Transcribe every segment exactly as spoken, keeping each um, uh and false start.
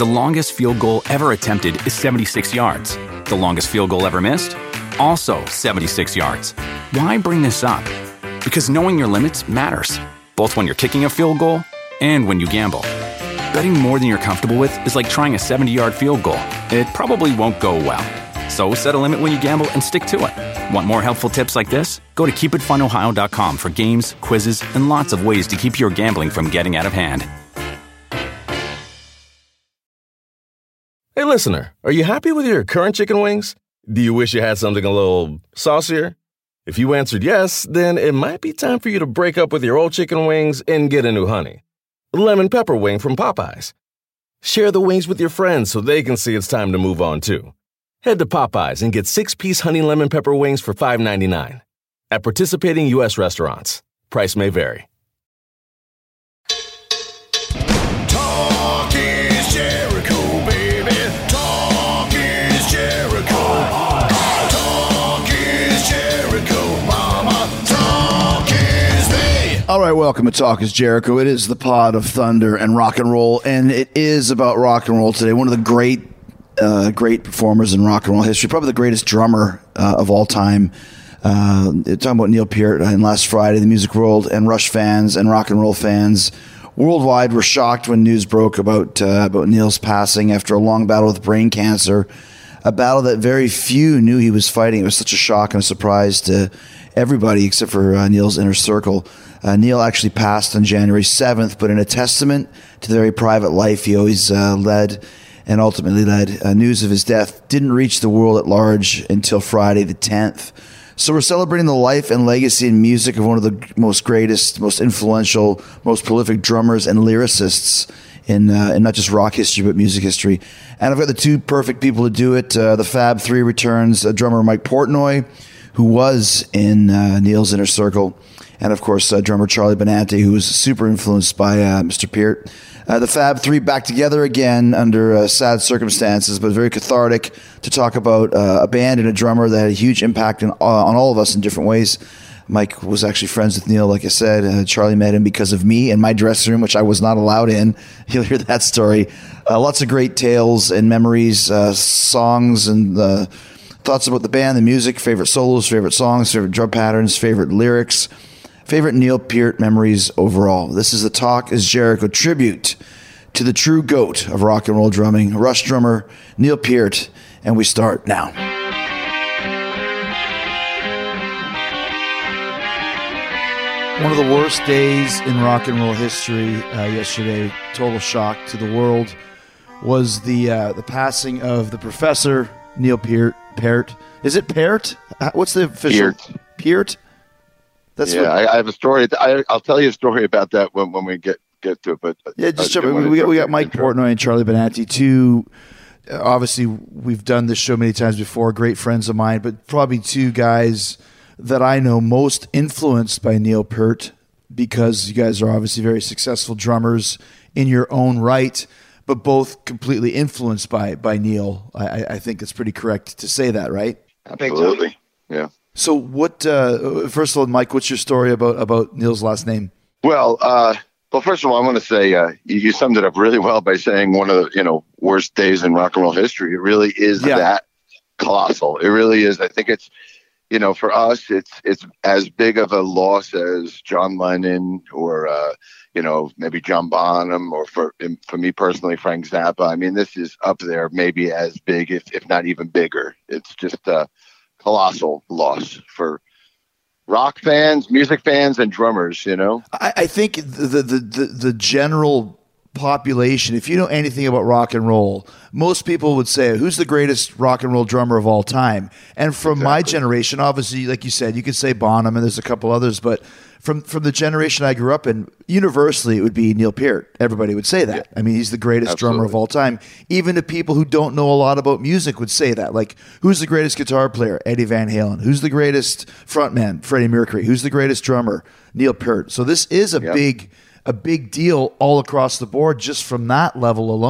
The longest field goal ever attempted is seventy-six yards. The longest field goal ever missed? Also seventy-six yards. Why bring this up? Because knowing your limits matters, both when you're kicking a field goal and when you gamble. Betting more than you're comfortable with is like trying a seventy-yard field goal. It probably won't go well. So set a limit when you gamble and stick to it. Want more helpful tips like this? Go to keep it fun ohio dot com for games, quizzes, and lots of ways to keep your gambling from getting out of hand. Hey, listener, are you happy with your current chicken wings? Do you wish you had something a little saucier? If you answered yes, then it might be time for you to break up with your old chicken wings and get a new honey. Lemon pepper wing from Popeyes. Share the wings with your friends so they can see it's time to move on, too. Head to Popeyes and get six-piece honey lemon pepper wings for five ninety-nine. At participating U S restaurants. Price may vary. Talk is Jericho, baby. Talk is Jericho. Talk is Jericho, mama. Talk is me. All right, welcome to Talk is Jericho. It is the pod of thunder and rock and roll, and it is about rock and roll today. One of the great, uh, great performers in rock and roll history, probably the greatest drummer uh, of all time. Uh, talking about Neil Peart and last Friday, the music world and Rush fans and rock and roll fans worldwide were shocked when news broke about uh, about Neil's passing after a long battle with brain cancer, a battle that very few knew he was fighting. It was such a shock and a surprise to everybody except for uh, Neil's inner circle. Uh, Neil actually passed on January seventh, but in a testament to the very private life he always uh, led and ultimately led, uh, news of his death didn't reach the world at large until Friday the tenth. So we're celebrating the life and legacy and music of one of the most greatest, most influential, most prolific drummers and lyricists in, uh, in not just rock history, but music history. And I've got the two perfect people to do it. Uh, the Fab Three returns, uh, drummer Mike Portnoy, who was in uh, Neil's inner circle, and of course, uh, drummer Charlie Benante, who was super influenced by uh, Mister Peart. Uh, the Fab Three back together again under uh, sad circumstances, but very cathartic to talk about uh, a band and a drummer that had a huge impact in, uh, on all of us in different ways. Mike was actually friends with Neil, like I said. Uh, Charlie met him because of me in my dressing room, which I was not allowed in. You'll hear that story. Uh, lots of great tales and memories, uh, songs and uh, thoughts about the band, the music, favorite solos, favorite songs, favorite drum patterns, favorite lyrics. Favorite Neil Peart memories overall. This is the Talk is Jericho tribute to the true GOAT of rock and roll drumming, Rush drummer Neil Peart, and we start now. One of the worst days in rock and roll history uh, yesterday, total shock to the world, was the uh, the passing of the professor Neil Peart. Peart. Is it Peart? What's the official? Peart. Peart? That's yeah, what, I, I have a story. I, I'll tell you a story about that when, when we get, get to it. But yeah, just jump, we, we got we got Mike Portnoy and Charlie Benante, two. Uh, obviously, we've done this show many times before. Great friends of mine, but probably two guys that I know most influenced by Neil Peart, because you guys are obviously very successful drummers in your own right, but both completely influenced by by Neil. I, I think it's pretty correct to say that, right? Absolutely, yeah. So what, uh, first of all, Mike, what's your story about, about Neil's last name? Well, uh, well, first of all, I want to say uh, you, you summed it up really well by saying one of the, you know, worst days in rock and roll history. It really is yeah. that colossal. It really is. I think it's, you know, for us, it's it's as big of a loss as John Lennon or, uh, you know, maybe John Bonham, or for for me personally, Frank Zappa. I mean, this is up there, maybe as big, if, if not even bigger. It's just uh colossal loss for rock fans, music fans, and drummers. You know, I, I think the, the the the general population, if you know anything about rock and roll, most people would say, "Who's the greatest rock and roll drummer of all time?" And from exactly. my generation, obviously, like you said, you could say Bonham, and there's a couple others, but from from the generation I grew up in, universally it would be Neil Peart. Everybody would say that. Yeah. I mean, he's the greatest Absolutely. drummer of all time. Even to people who don't know a lot about music would say that. Like, who's the greatest guitar player? Eddie Van Halen. Who's the greatest frontman? Freddie Mercury. Who's the greatest drummer? Neil Peart. So this is a yep. big a big deal all across the board just from that level alone.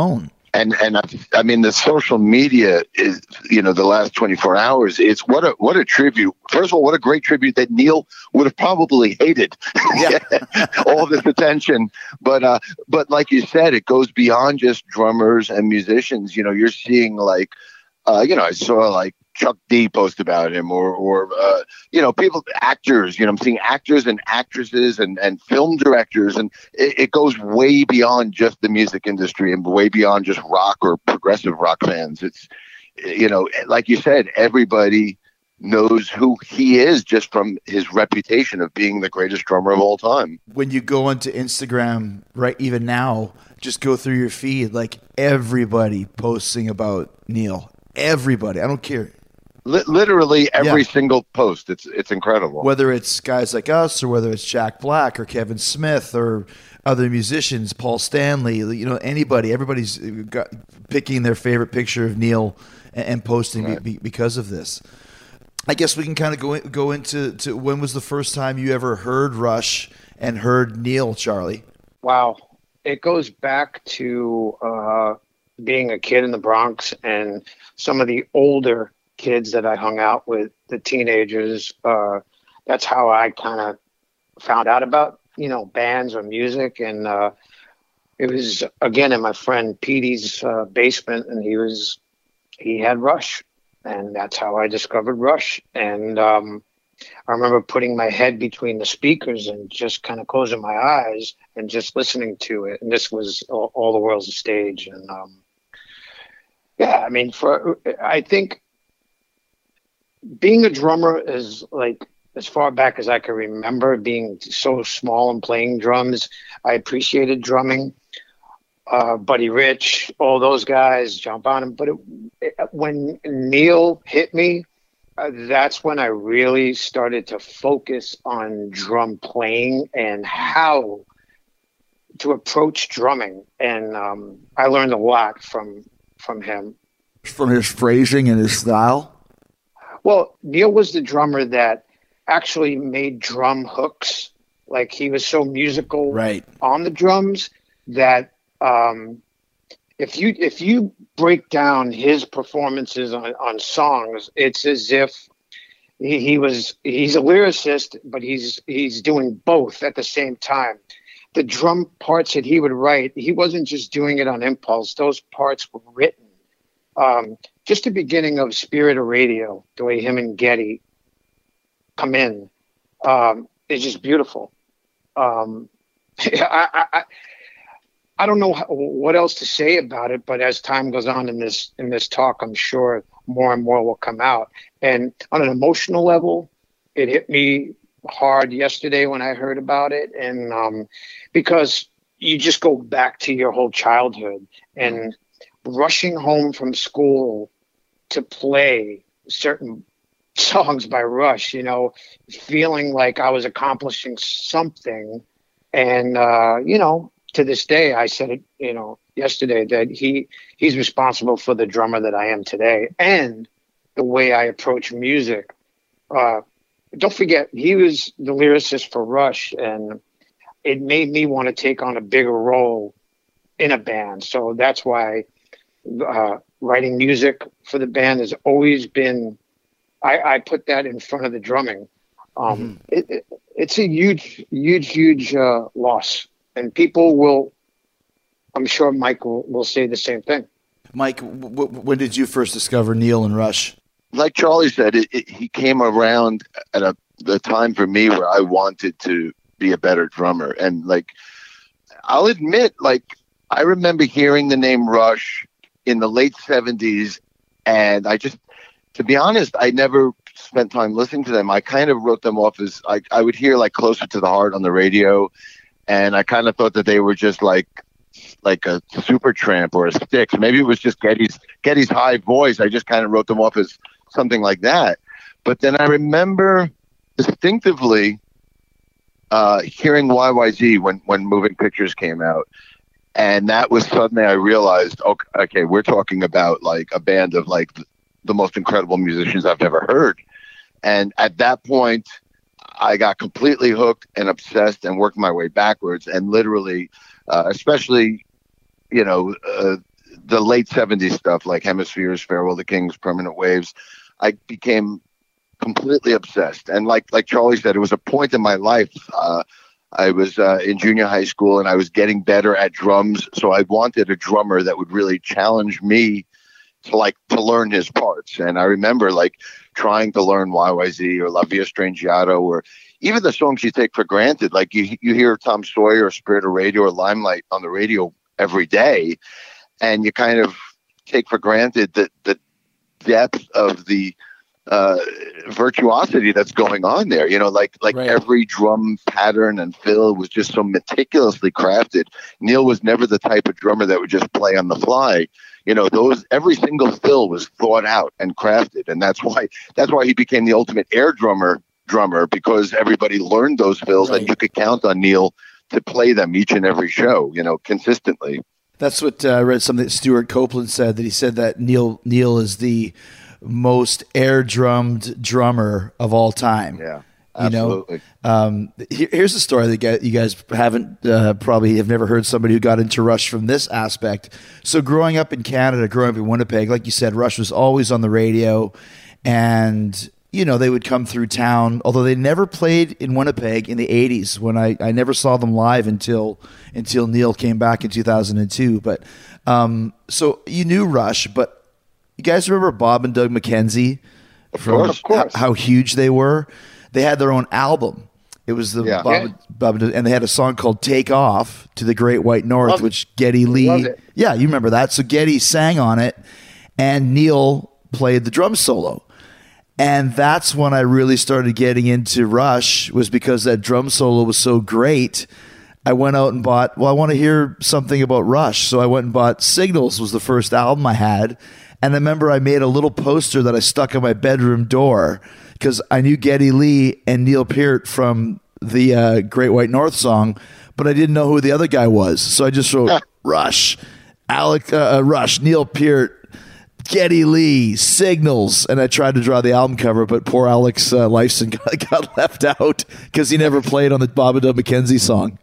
And and I, I mean the social media is, you know, the last twenty-four hours. It's what a what a tribute. First of all, what a great tribute that Neil would have probably hated. Yeah. All this attention, but uh, but like you said, it goes beyond just drummers and musicians. You know, you're seeing like, uh, you know, I saw like Chuck D post about him, or or uh, you know, people, actors. You know, I'm seeing actors and actresses and and film directors, and it, it goes way beyond just the music industry and way beyond just rock or progressive rock fans. It's, you know, like you said, everybody knows who he is just from his reputation of being the greatest drummer of all time. When you go onto Instagram, right, even now, just go through your feed, like everybody posting about Neil. Everybody, I don't care. Literally every yeah. single post. It's it's incredible. Whether it's guys like us, or whether it's Jack Black or Kevin Smith or other musicians, Paul Stanley, you know, anybody, everybody's got, picking their favorite picture of Neil and, and posting right. be, because of this. I guess we can kind of go in, go into to when was the first time you ever heard Rush and heard Neil, Charlie? Wow, it goes back to uh, being a kid in the Bronx, and some of the older kids that I hung out with, the teenagers. Uh, that's how I kind of found out about, you know, bands or music. And uh, it was, again, in my friend Petey's uh, basement, and he was, he had Rush, and that's how I discovered Rush. And um, I remember putting my head between the speakers and just kind of closing my eyes and just listening to it. And this was All, all the World's a Stage. And um, yeah, I mean, for, I think, being a drummer is like, as far back as I can remember, being so small and playing drums, I appreciated drumming. Uh, Buddy Rich, all those guys, John Bonham. But it, it, when Neil hit me, uh, that's when I really started to focus on drum playing and how to approach drumming. And um, I learned a lot from from him. From his phrasing and his style? Well, Neil was the drummer that actually made drum hooks. Like, he was so musical right. on the drums that um, if you if you break down his performances on, on songs, it's as if he, he was he's a lyricist, but he's he's doing both at the same time. The drum parts that he would write, he wasn't just doing it on impulse. Those parts were written. Um, just the beginning of Spirit of Radio, the way him and Geddy come in, um, is just beautiful. Um, I, I, I don't know how, what else to say about it, but as time goes on in this in this talk, I'm sure more and more will come out. And on an emotional level, it hit me hard yesterday when I heard about it, and um, because you just go back to your whole childhood and rushing home from school to play certain songs by Rush, you know, feeling like I was accomplishing something. And, uh, you know, to this day, I said it, you know, yesterday, that he he's responsible for the drummer that I am today and the way I approach music. Uh, don't forget, he was the lyricist for Rush, and it made me want to take on a bigger role in a band. So that's why Uh, writing music for the band has always been, I, I put that in front of the drumming. Um, mm-hmm. it, it, it's a huge, huge, huge uh, loss. And people will, I'm sure Mike will, will say the same thing. Mike, w- w- when did you first discover Neil and Rush? Like Charlie said, it, it, he came around at a the time for me where I wanted to be a better drummer. And like, I'll admit, like, I remember hearing the name Rush in the late seventies, and I just, to be honest, I never spent time listening to them. I kind of wrote them off as, I, I would hear like Closer to the Heart on the radio, and I kind of thought that they were just like like a Supertramp or a Styx. Maybe it was just Geddy's Geddy's high voice. I just kind of wrote them off as something like that. But then I remember distinctively uh, hearing Y Y Z when, when Moving Pictures came out. And that was suddenly I realized, okay, okay, we're talking about like a band of like the, the most incredible musicians I've ever heard. And at that point, I got completely hooked and obsessed and worked my way backwards. And literally, uh, especially, you know, uh, the late seventies stuff like Hemispheres, Farewell to Kings, Permanent Waves, I became completely obsessed. And like like Charlie said, it was a point in my life. Uh, I was uh, in junior high school and I was getting better at drums. So I wanted a drummer that would really challenge me to like to learn his parts. And I remember like trying to learn Y Y Z or La Via Strangiato or even the songs you take for granted. Like you, you hear Tom Sawyer or Spirit of Radio or Limelight on the radio every day. And you kind of take for granted that the depth of the uh, virtuosity that's going on there. You know, like like right. every drum pattern and fill was just so meticulously crafted. Neil was never the type of drummer that would just play on the fly. You know, those every single fill was thought out and crafted, and that's why that's why he became the ultimate air drummer drummer because everybody learned those fills, right. and you could count on Neil to play them each and every show. You know, consistently. That's what uh, I read something that Stuart Copeland said, that he said that Neil Neil is the most air drummed drummer of all time. Yeah, absolutely. You know, um, here, here's a story that you guys haven't uh, probably have never heard somebody who got into Rush from this aspect. So growing up in Canada, growing up in Winnipeg, like you said, Rush was always on the radio, and you know, they would come through town, although they never played in Winnipeg in the eighties when I, I never saw them live until until Neil came back in two thousand two. But um, so you knew Rush, but you guys remember Bob and Doug McKenzie? Of course, of course. How, how huge they were. They had their own album. It was the yeah. Bob, Yeah. Bob and, Doug, and they had a song called "Take Off" to the Great White North, Love which Geddy Lee. Love it. Yeah, you remember that. So Geddy sang on it, and Neil played the drum solo. And that's when I really started getting into Rush, was because that drum solo was so great. I went out and bought, well, I want to hear something about Rush. So I went and bought Signals, was the first album I had. And I remember I made a little poster that I stuck on my bedroom door because I knew Geddy Lee and Neil Peart from the uh, Great White North song, but I didn't know who the other guy was. So I just wrote Rush, Alec, uh, Rush, Neil Peart, Geddy Lee, Signals, and I tried to draw the album cover, but poor Alex uh, Lifeson got, got left out because he never played on the Bob and Doug McKenzie song.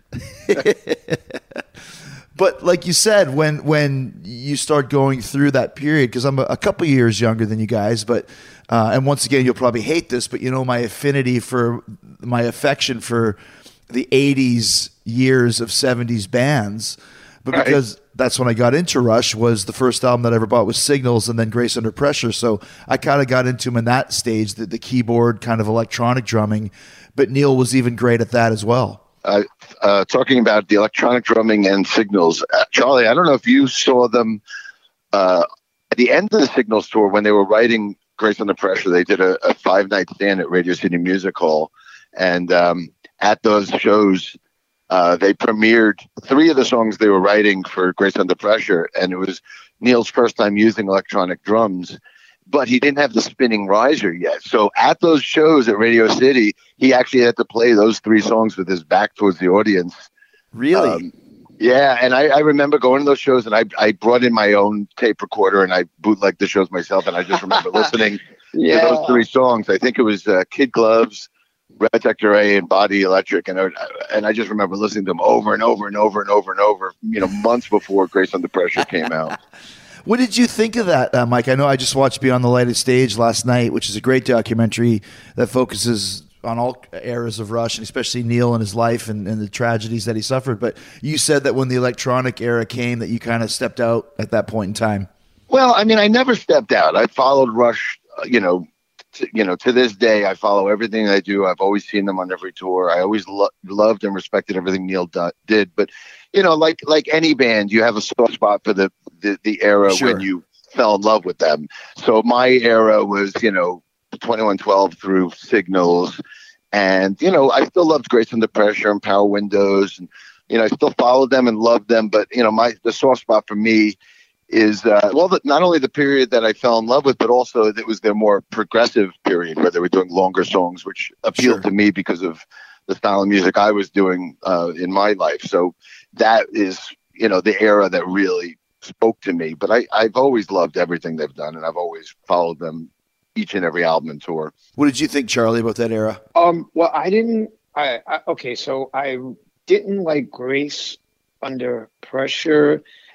But like you said, when when you start going through that period, because I'm a, a couple years younger than you guys, but uh, and once again, you'll probably hate this, but you know my affinity for, my affection for the eighties years of seventies bands, but right. because that's when I got into Rush, was the first album that I ever bought was Signals and then Grace Under Pressure. So I kind of got into him in that stage, the, the keyboard kind of electronic drumming, but Neil was even great at that as well. Uh, uh, talking about the electronic drumming and Signals, uh, Charlie, I don't know if you saw them uh, at the end of the Signals tour when they were writing Grace Under Pressure. They did a, a five-night stand at Radio City Music Hall, and um, at those shows, Uh, they premiered three of the songs they were writing for Grace Under Pressure, and it was Neil's first time using electronic drums, but he didn't have the spinning riser yet. So at those shows at Radio City, he actually had to play those three songs with his back towards the audience. Really? Um, yeah, and I, I remember going to those shows, and I, I brought in my own tape recorder, and I bootlegged the shows myself, and I just remember listening Yeah. to those three songs. I think it was uh, Kid Gloves, Red Sector A, and Body Electric, and I, and I just remember listening to them over and over and over and over and over, you know, months before Grace Under Pressure came out. What did you think of that, uh, Mike? I know I just watched Beyond the Lighted Stage last night, which is a great documentary that focuses on all eras of Rush, and especially Neil and his life and, and the tragedies that he suffered. But you said that when the electronic era came, that you kind of stepped out at that point in time. Well, I mean, I never stepped out. I followed Rush, uh, you know, to, you know, to this day, I follow everything they do. I've always seen them on every tour. I always lo- loved and respected everything Neil do- did. But, you know, like like any band, you have a soft spot for the, the, the era Sure. when you fell in love with them. So my era was, you know, twenty-one twelve through Signals. And, you know, I still loved Grace Under Pressure and Power Windows. And, you know, I still followed them and loved them. But, you know, my the soft spot for me is, uh, well, the, not only the period that I fell in love with, but also it was their more progressive period where they were doing longer songs, which appealed Sure. to me because of the style of music I was doing uh, in my life. So that is, you know, the era that really spoke to me. But I, I've always loved everything they've done, and I've always followed them each and every album and tour. What did you think, Charlie, about that era? Um, well, I didn't. I, I okay, so I didn't like Grace Under Pressure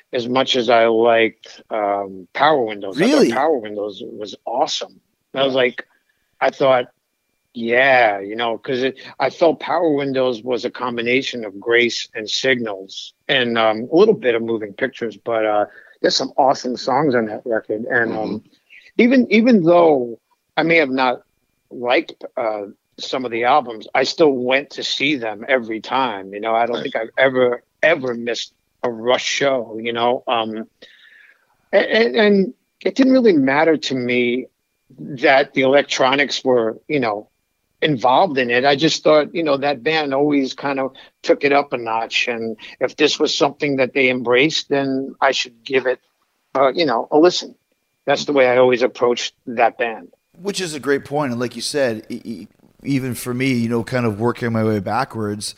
as much as I liked um, Power Windows. Really? I thought Power Windows was awesome. I was like, I thought, yeah, you know, because I felt Power Windows was a combination of Grace and Signals and um, a little bit of Moving Pictures, but uh, there's some awesome songs on that record. And um, even even though I may have not liked uh, some of the albums, I still went to see them every time. You know, I don't think I've ever, ever missed a Rush show, you know. Um, and, and it didn't really matter to me that the electronics were, you know, involved in it. I just thought, you know, that band always kind of took it up a notch. And if this was something that they embraced, then I should give it, uh, you know, a listen. That's the way I always approached that band. Which is a great point. And like you said, e- even for me, you know, kind of working my way backwards,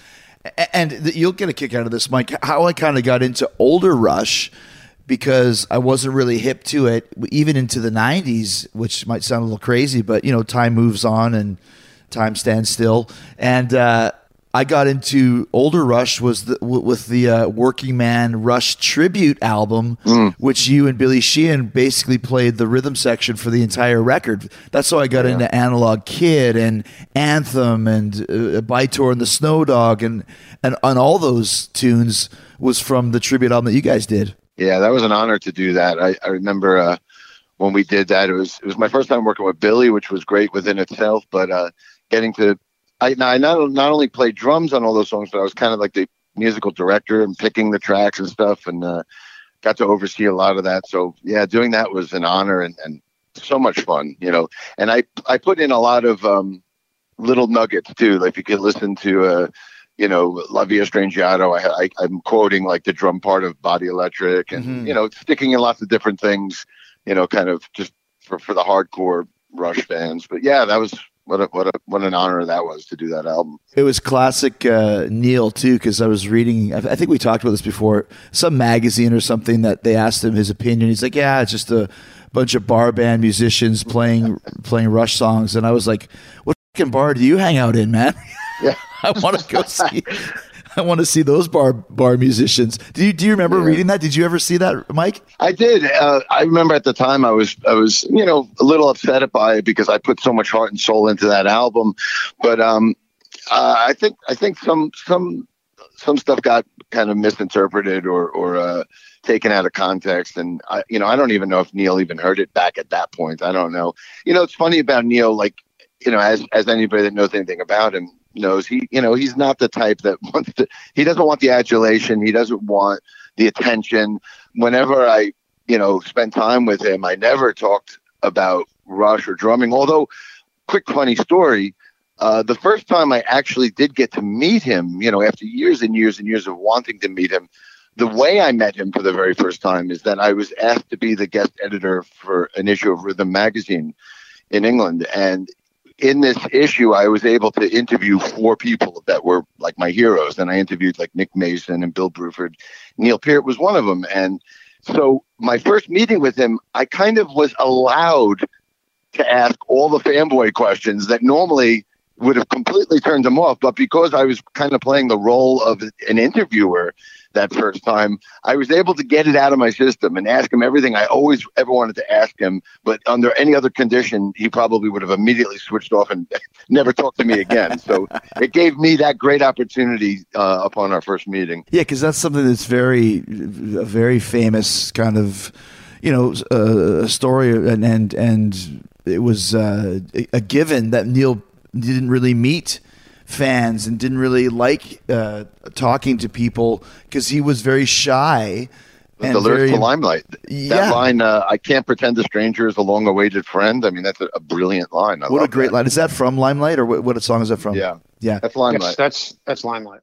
and you'll get a kick out of this, Mike, how I kind of got into older Rush, because I wasn't really hip to it, even into the nineties, which might sound a little crazy, but, you know, time moves on and time stands still. And uh, I got into older Rush was the, w- with the uh, Working Man Rush tribute album, mm. which you and Billy Sheehan basically played the rhythm section for the entire record. That's how I got yeah. into Analog Kid and Anthem and uh, Bytor and the Snow Dog, and, and and all those tunes was from the tribute album that you guys did. Yeah, that was an honor to do that. I, I remember uh, when we did that, it was it was my first time working with Billy, which was great within itself, but uh, getting to I, I not, not only played drums on all those songs, but I was kind of like the musical director and picking the tracks and stuff, and uh, got to oversee a lot of that. So yeah, doing that was an honor and, and so much fun, you know. And I, I put in a lot of um, little nuggets too. Like you could listen to, uh, you know, La Via Strangiato. I, I, I'm quoting like the drum part of Body Electric, and mm-hmm. you know, sticking in lots of different things, you know, kind of just for, for the hardcore Rush fans. But yeah, that was. What a, what a, what an honor that was to do that album. It was classic uh, Neil too, because I was reading. I think we talked about this before. Some magazine or something that they asked him his opinion. He's like, "Yeah, it's just a bunch of bar band musicians playing playing Rush songs." And I was like, "What fucking bar do you hang out in, man?" Yeah, I want to go see. I want to see those bar bar musicians. Do you do you remember yeah. reading that? Did you ever see that, Mike? I did. Uh, I remember at the time I was I was you know a little upset by it because I put so much heart and soul into that album, but um, uh, I think I think some some some stuff got kind of misinterpreted or or uh, taken out of context, and I you know I don't even know if Neil even heard it back at that point. I don't know. You know, it's funny about Neil, like you know, as as anybody that knows anything about him knows, he you know he's not the type that wants to, he doesn't want the adulation, he doesn't want the attention. Whenever I you know spend time with him, I never talked about Rush or drumming. Although, quick funny story, uh the first time I actually did get to meet him, you know after years and years and years of wanting to meet him, the way I met him for the very first time is that I was asked to be the guest editor for an issue of Rhythm magazine in England, and in this issue, I was able to interview four people that were like my heroes. And I interviewed like Nick Mason and Bill Bruford. Neil Peart was one of them. And so my first meeting with him, I kind of was allowed to ask all the fanboy questions that normally would have completely turned him off. But because I was kind of playing the role of an interviewer that first time, I was able to get it out of my system and ask him everything I always ever wanted to ask him. But under any other condition, he probably would have immediately switched off and never talked to me again. So it gave me that great opportunity uh, upon our first meeting. Yeah, because that's something that's very, a very famous kind of, you know, uh, story, and and and it was uh, a given that Neil didn't really meet fans and didn't really like uh, talking to people because he was very shy. And the lyrics to Limelight. Yeah. That line, uh, I can't pretend a stranger is a long-awaited friend. I mean, that's a, a brilliant line. I what love a great that. line. Is that from Limelight, or what, what song is that from? Yeah. Yeah. That's Limelight. Yes, that's, that's Limelight.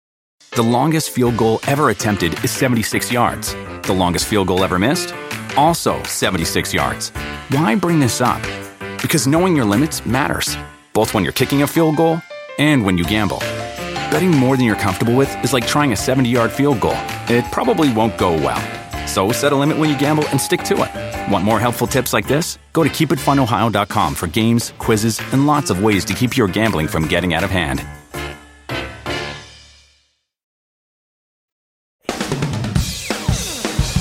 The longest field goal ever attempted is seventy-six yards. The longest field goal ever missed? Also seventy-six yards. Why bring this up? Because knowing your limits matters, both when you're kicking a field goal and when you gamble. Betting more than you're comfortable with is like trying a seventy-yard field goal. It probably won't go well. So set a limit when you gamble and stick to it. Want more helpful tips like this? Go to keep it fun ohio dot com for games, quizzes, and lots of ways to keep your gambling from getting out of hand.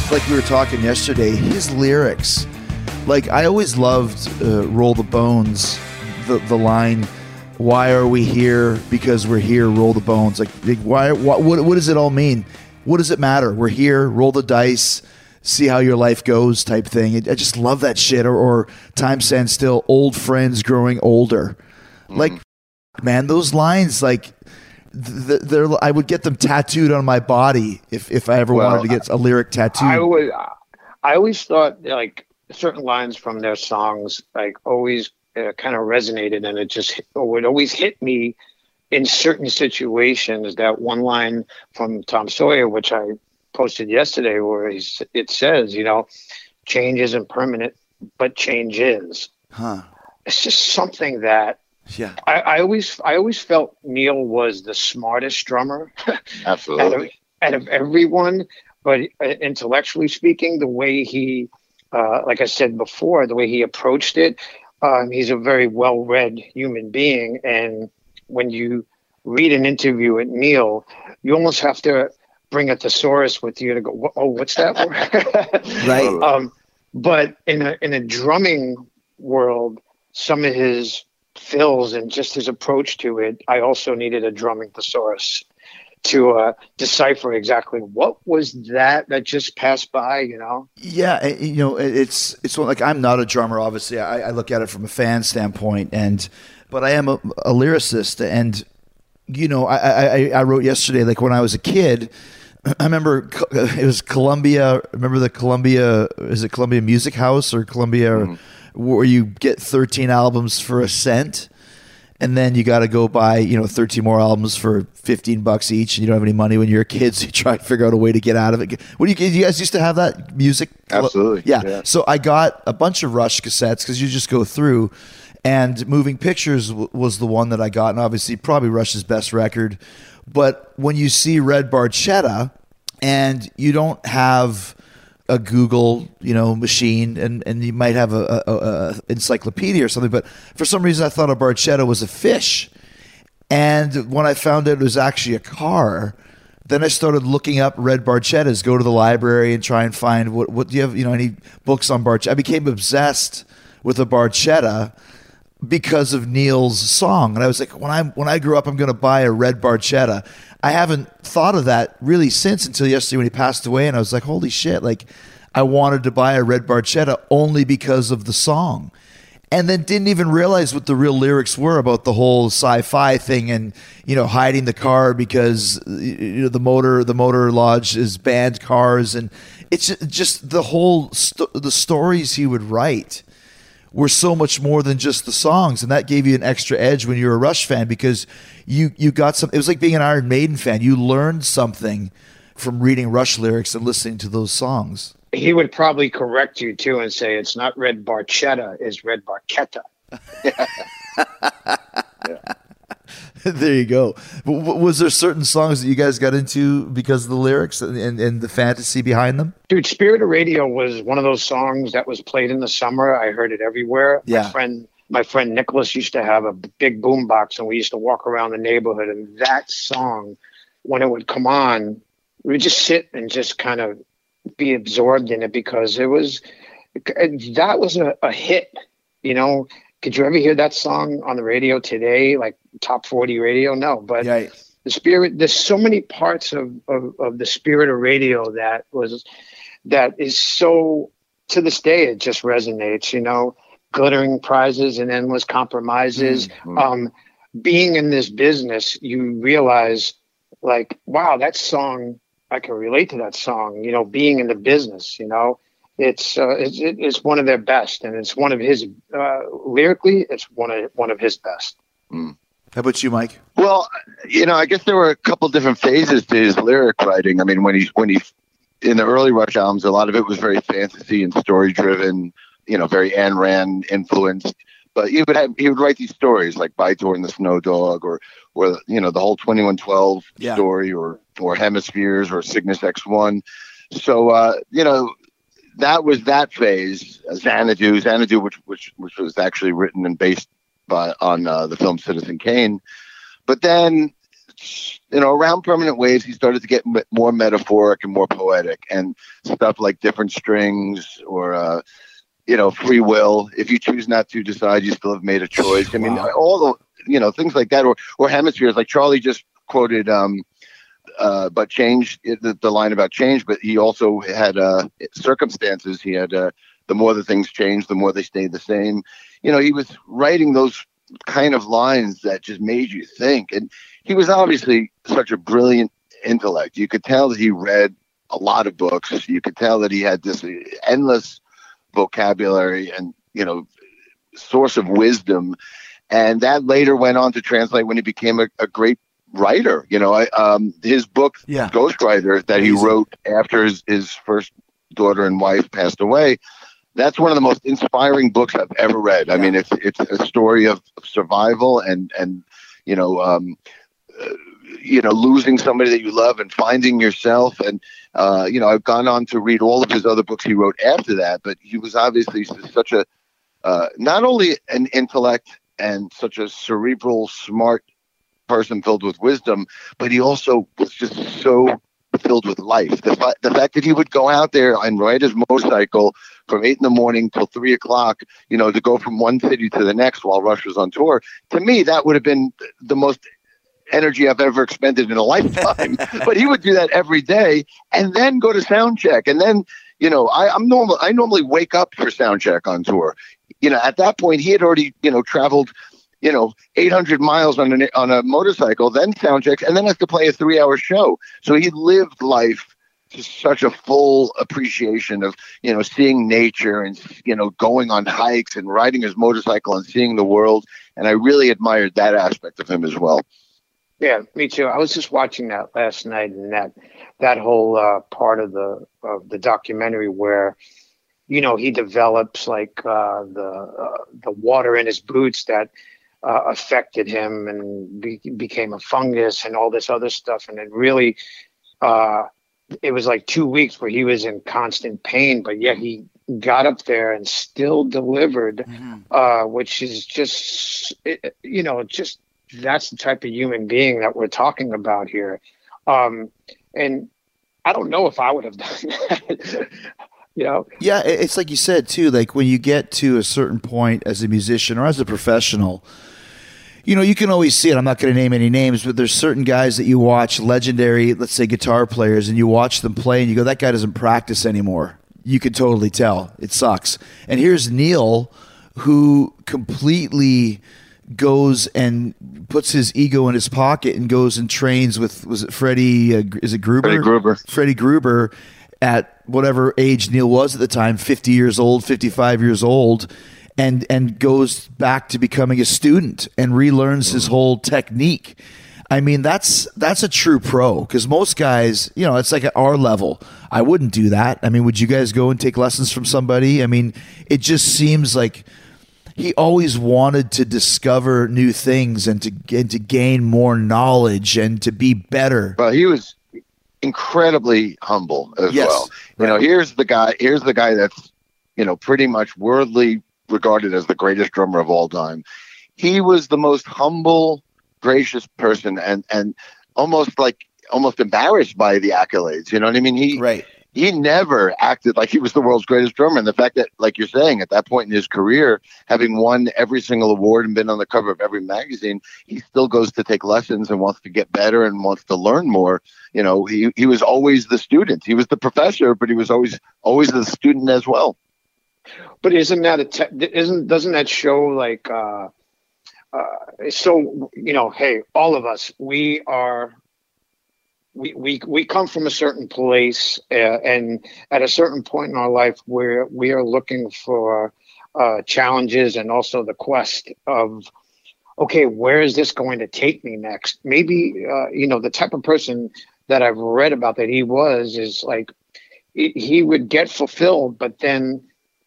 like we were talking yesterday, his lyrics, like I always loved uh, Roll the Bones, the the line, why are we here? Because we're here, roll the bones. Like, like why, what, what what does it all mean? What does it matter? We're here, roll the dice, see how your life goes type thing. I just love that shit. Or, or Time Stands Still, old friends growing older. Mm-hmm. Like, man, those lines, like, they're, I would get them tattooed on my body if, if I ever well, wanted to get a lyric tattooed. I would. I always thought like certain lines from their songs like always uh, kind of resonated, and it just it would always hit me in certain situations. That one line from Tom Sawyer, which I posted yesterday, where he's, it says, you know, change isn't permanent, but change is. Huh. It's just something that. Yeah, I, I always, I always felt Neil was the smartest drummer, absolutely, out, of, out of everyone. But uh, intellectually speaking, the way he, uh, like I said before, the way he approached it, um, he's a very well-read human being. And when you read an interview with Neil, you almost have to bring a thesaurus with you to go, "Oh, what's that word?" Right. Um, but in a in a drumming world, some of his fills and just his approach to it, I also needed a drumming thesaurus to uh, decipher exactly what was that that just passed by, you know? Yeah, you know, it's it's like I'm not a drummer, obviously. I, I look at it from a fan standpoint, and but I am a, a lyricist, and you know, I, I I wrote yesterday, like when I was a kid. I remember it was Columbia. Remember the Columbia? Is it Columbia Music House or Columbia? Mm-hmm. Where you get thirteen albums for a cent, and then you got to go buy, you know, thirteen more albums for fifteen bucks each, and you don't have any money when you're a kid, so you try to figure out a way to get out of it. What do you, you guys used to have that music? Absolutely. Yeah. yeah. So I got a bunch of Rush cassettes because you just go through, and Moving Pictures w- was the one that I got, and obviously probably Rush's best record. But when you see Red Barchetta and you don't have a Google, you know, machine, and, and you might have a, a, a encyclopedia or something, but for some reason I thought a Barchetta was a fish. And when I found out it was actually a car, then I started looking up Red Barchettas, go to the library and try and find what, what do you have, you know, any books on Barchetta. I became obsessed with a Barchetta because of Neil's song. And I was like, when I when I grew up, I'm going to buy a Red Barchetta. I haven't thought of that really since until yesterday when he passed away. And I was like, holy shit, like I wanted to buy a Red Barchetta only because of the song. And then didn't even realize what the real lyrics were about the whole sci-fi thing and, you know, hiding the car because, you know, the motor, the motor lodge is banned cars. And it's just the whole, st- the stories he would write were so much more than just the songs, and that gave you an extra edge when you're a Rush fan because you you got some. It was like being an Iron Maiden fan. You learned something from reading Rush lyrics and listening to those songs. He would probably correct you too and say it's not Red Barchetta, it's Red Barchetta. yeah. There you go. Was there certain songs that you guys got into because of the lyrics and, and, and the fantasy behind them? Dude, Spirit of Radio was one of those songs that was played in the summer. I heard it everywhere. Yeah. My friend, my friend Nicholas used to have a big boom box, and we used to walk around the neighborhood. And that song, when it would come on, we would just sit and just kind of be absorbed in it because it was that was a, a hit, you know. Could you ever hear that song on the radio today, like top forty radio? No, but yeah. the spirit, there's so many parts of, of, of the Spirit of Radio that was, that is so, to this day, it just resonates, you know, glittering prizes and endless compromises. Mm-hmm. Um, being in this business, you realize like, wow, that song, I can relate to that song, you know, being in the business, you know. It's uh, it's it's one of their best, and it's one of his uh, lyrically. It's one of one of his best. Mm. How about you, Mike? Well, you know, I guess there were a couple different phases to his lyric writing. I mean, when he when he in the early Rush albums, a lot of it was very fantasy and story driven. You know, very Ayn Rand influenced. But he would have he would write these stories like Vitor and the Snow Dog, or or you know the whole twenty-one twelve yeah. story, or or Hemispheres, or Cygnus X one. So uh, you know. That was that phase. Xanadu, Xanadu, which which which was actually written and based by on uh, the film Citizen Kane. But then you know, around Permanent Waves, he started to get m- more metaphoric and more poetic, and stuff like Different Strings or, uh, you know, Free Will. If you choose not to decide, you still have made a choice. I mean, Wow. all the, you know, things like that, or or Hemispheres. Like Charlie just quoted, um, uh, but change the, the line about change. But he also had uh, circumstances. He had uh, the more the things change, the more they stay the same. You know, he was writing those kind of lines that just made you think. And he was obviously such a brilliant intellect. You could tell that he read a lot of books. You could tell that he had this endless vocabulary and, you know, source of wisdom. And that later went on to translate when he became a, a great writer. You know, I, um, his book, Yeah. Ghostwriter, that he Amazing. wrote after his, his first daughter and wife passed away, that's one of the most inspiring books I've ever read. I Yeah. mean, it's it's a story of survival and, and you know, um, uh, you know, losing somebody that you love and finding yourself. And, uh, you know, I've gone on to read all of his other books he wrote after that, but he was obviously such a, uh, not only an intellect and such a cerebral, smart person filled with wisdom, but he also was just so filled with life. The, fa- the fact that he would go out there and ride his motorcycle from eight in the morning till three o'clock, you know, to go from one city to the next while Rush was on tour, to me, that would have been the most energy I've ever expended in a lifetime. But he would do that every day and then go to sound check. And then, you know, I, I'm normal. I normally wake up for sound check on tour. You know, at that point, he had already, you know, traveled, you know, eight hundred miles on a, on a motorcycle, then sound checks, and then has to play a three hour show. So he lived life to such a full appreciation of, you know, seeing nature and, you know, going on hikes and riding his motorcycle and seeing the world. And I really admired that aspect of him as well. Yeah, me too. I was just watching that last night, and that that whole uh, part of the of the documentary where, you know, he develops like uh, the uh, the water in his boots that uh, affected him and be, became a fungus and all this other stuff, and it really, uh, it was like two weeks where he was in constant pain, but yet he got up there and still delivered, mm-hmm. uh, which is just, it, you know, just. That's the type of human being that we're talking about here. Um, and I don't know if I would have done that, you know? Yeah, it's like you said, too, like when you get to a certain point as a musician or as a professional, you know, you can always see it. I'm not going to name any names, but there's certain guys that you watch, legendary, let's say guitar players, and you watch them play and you go, that guy doesn't practice anymore. You can totally tell. It sucks. And here's Neil, who completely goes and puts his ego in his pocket and goes and trains with, was it Freddie, uh, is it Gruber? Freddie Gruber. Freddie Gruber at whatever age Neil was at the time, fifty years old, fifty-five years old, and and goes back to becoming a student and relearns his whole technique. I mean, that's that's a true pro, because most guys, you know, it's like at our level. I wouldn't do that. I mean, would you guys go and take lessons from somebody? I mean, it just seems like he always wanted to discover new things and to and to gain more knowledge and to be better. Well, he was incredibly humble as Yes, well. You right. know, here's the guy. Here's the guy that's, you know, pretty much worldly regarded as the greatest drummer of all time. He was the most humble, gracious person, and and almost like almost embarrassed by the accolades. You know what I mean? He Right. He never acted like he was the world's greatest drummer. And the fact that, like you're saying, at that point in his career, having won every single award and been on the cover of every magazine, he still goes to take lessons and wants to get better and wants to learn more. You know, he, he was always the student. He was the professor, but he was always always the student as well. But isn't that a te- isn't doesn't that show like uh, uh, so, you know, hey, all of us, we are. We, we we come from a certain place, uh, and at a certain point in our life, where we are looking for uh, challenges and also the quest of, okay, where is this going to take me next? Maybe uh, you know, the type of person that I've read about that he was is like he, he would get fulfilled, but then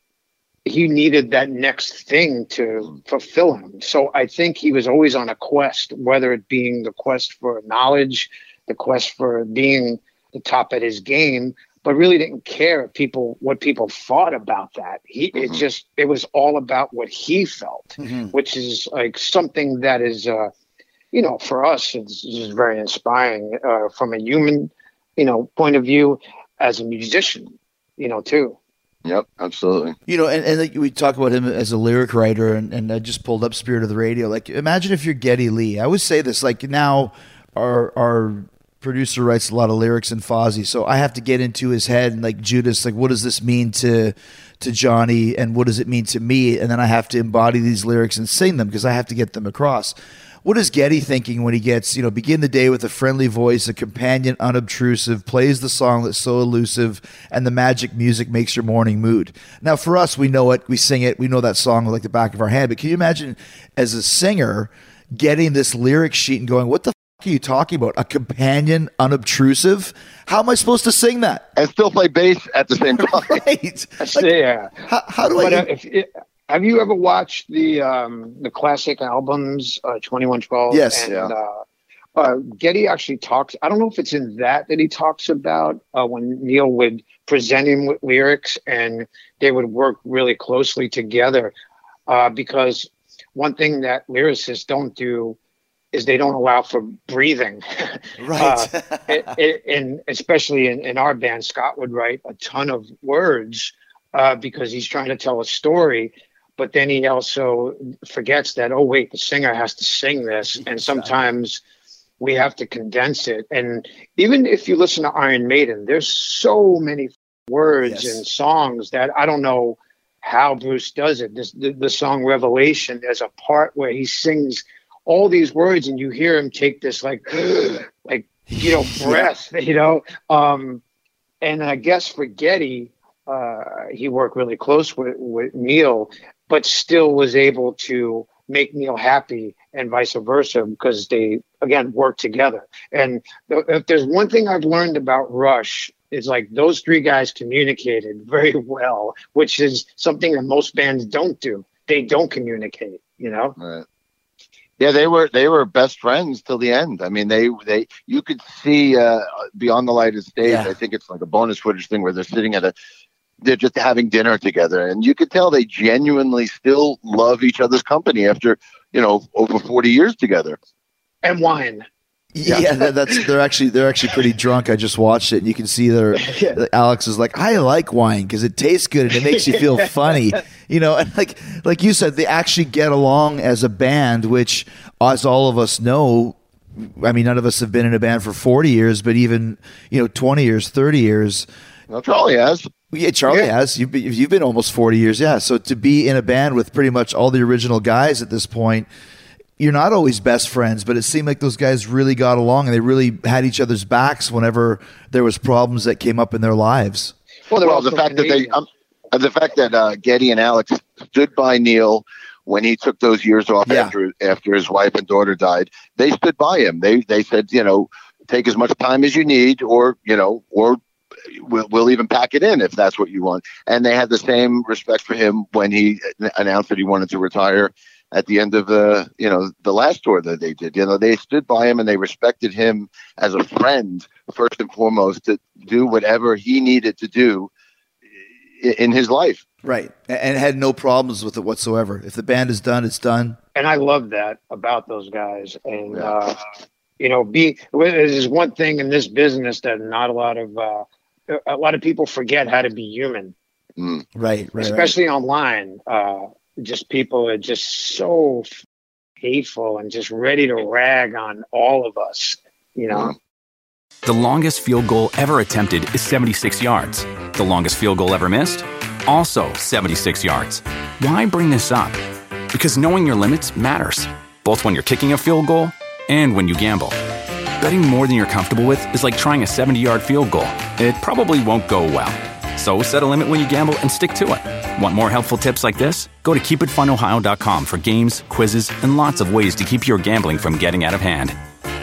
he needed that next thing to fulfill him. So I think he was always on a quest, whether it being the quest for knowledge, the quest for being the top at his game, but really didn't care if people what people thought about that. He mm-hmm. it just it was all about what he felt, mm-hmm. which is like something that is uh you know, for us, it's just very inspiring uh, from a human, you know, point of view as a musician, you know, too. Yep, absolutely. You know, and, and like we talk about him as a lyric writer, and, and I just pulled up Spirit of the Radio. Like, imagine if you're Geddy Lee. I always say this, like now our our producer writes a lot of lyrics in Fozzy, so I have to get into his head and like Judas, like what does this mean to to Johnny, and what does it mean to me? And then I have to embody these lyrics and sing them because I have to get them across. What is Geddy thinking when he gets, you know, begin the day with a friendly voice, a companion unobtrusive, plays the song that's so elusive, and the magic music makes your morning mood? Now, for us, we know it, we sing it, we know that song like the back of our hand, but can you imagine as a singer getting this lyric sheet and going, what the f*** are you talking about? A companion unobtrusive? How am I supposed to sing that? And still play bass at the same time. Right. Like, Like, yeah. How, how do But I... uh, if it, have you ever watched the um, the classic albums, uh, twenty-one twelve? Yes. And, Yeah. uh, uh, Geddy actually talks. I don't know if it's in that that he talks about uh, when Neil would present him with lyrics, and they would work really closely together. Uh, because one thing that lyricists don't do is they don't allow for breathing. Right. uh, it, it, and especially in, in our band, Scott would write a ton of words uh, because he's trying to tell a story. But then he also forgets that, oh, wait, the singer has to sing this. And sometimes we have to condense it. And even if you listen to Iron Maiden, there's so many words Yes. and songs that I don't know how Bruce does it. This, the, the song Revelation, there's a part where he sings all these words and you hear him take this like, like, you know, breath, you know? Um, and I guess for Geddy, uh, he worked really close with, with Neil, but still was able to make Neil happy and vice versa because they, again, work together. And th- if there's one thing I've learned about Rush, is like those three guys communicated very well, which is something that most bands don't do. They don't communicate, you know? Right. Yeah, they were they were best friends till the end. I mean, they they you could see uh, beyond the lighted stage. Yeah. I think it's like a bonus footage thing where they're sitting at a, they're just having dinner together, and you could tell they genuinely still love each other's company after, you know, over forty years together. And wine. Yeah, that, that's they're actually they're actually pretty drunk. I just watched it, and you can see their Yeah. Alex is like, I like wine because it tastes good and it makes you feel funny, you know. And like like you said, they actually get along as a band, which, as all of us know, I mean, none of us have been in a band for forty years, but even you know, twenty years, thirty years. Well, Charlie has. Yeah, Charlie Yeah. has. You've been, you've been almost forty years, yeah. So to be in a band with pretty much all the original guys at this point. You're not always best friends, but it seemed like those guys really got along and they really had each other's backs whenever there was problems that came up in their lives. Well, they're Well, also the fact that they, Canadian. um, uh, the fact that uh, Geddy and Alex stood by Neil when he took those years off Yeah. after after his wife and daughter died, they stood by him. They they said, you know, take as much time as you need, or you know, or we'll, we'll even pack it in if that's what you want. And they had the same respect for him when he announced that he wanted to retire at the end of the, you know, the last tour that they did. You know, they stood by him and they respected him as a friend, first and foremost, to do whatever he needed to do i- in his life. Right. And had no problems with it whatsoever. If the band is done, it's done. And I love that about those guys. And, Yeah. uh, you know, be there's one thing in this business that not a lot of, uh, a lot of people forget how to be human, Mm. Right, right, right. especially online. Uh, just people are just so hateful and just ready to rag on all of us, you know? The longest field goal ever attempted is seventy-six yards. The longest field goal ever missed? Also seventy-six yards. Why bring this up? Because knowing your limits matters, both when you're kicking a field goal and when you gamble. Betting more than you're comfortable with is like trying a seventy-yard field goal. It probably won't go well. So set a limit when you gamble and stick to it. Want more helpful tips like this? Go to keep it fun ohio dot com for games, quizzes, and lots of ways to keep your gambling from getting out of hand.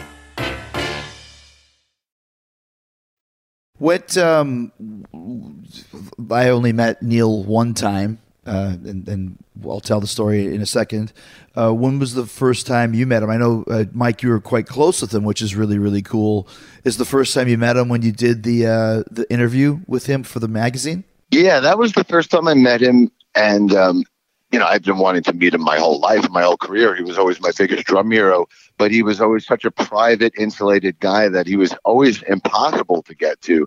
What, um, I only met Neil one time, uh, and, and I'll tell the story in a second. Uh, when was the first time you met him? I know, uh, Mike, you were quite close with him, which is really, really cool. Is the first time you met him when you did the uh, the interview with him for the magazine? Yeah, that was the first time I met him. And, um, you know, I've been wanting to meet him my whole life, my whole career. He was always my biggest drum hero, but he was always such a private, insulated guy that he was always impossible to get to.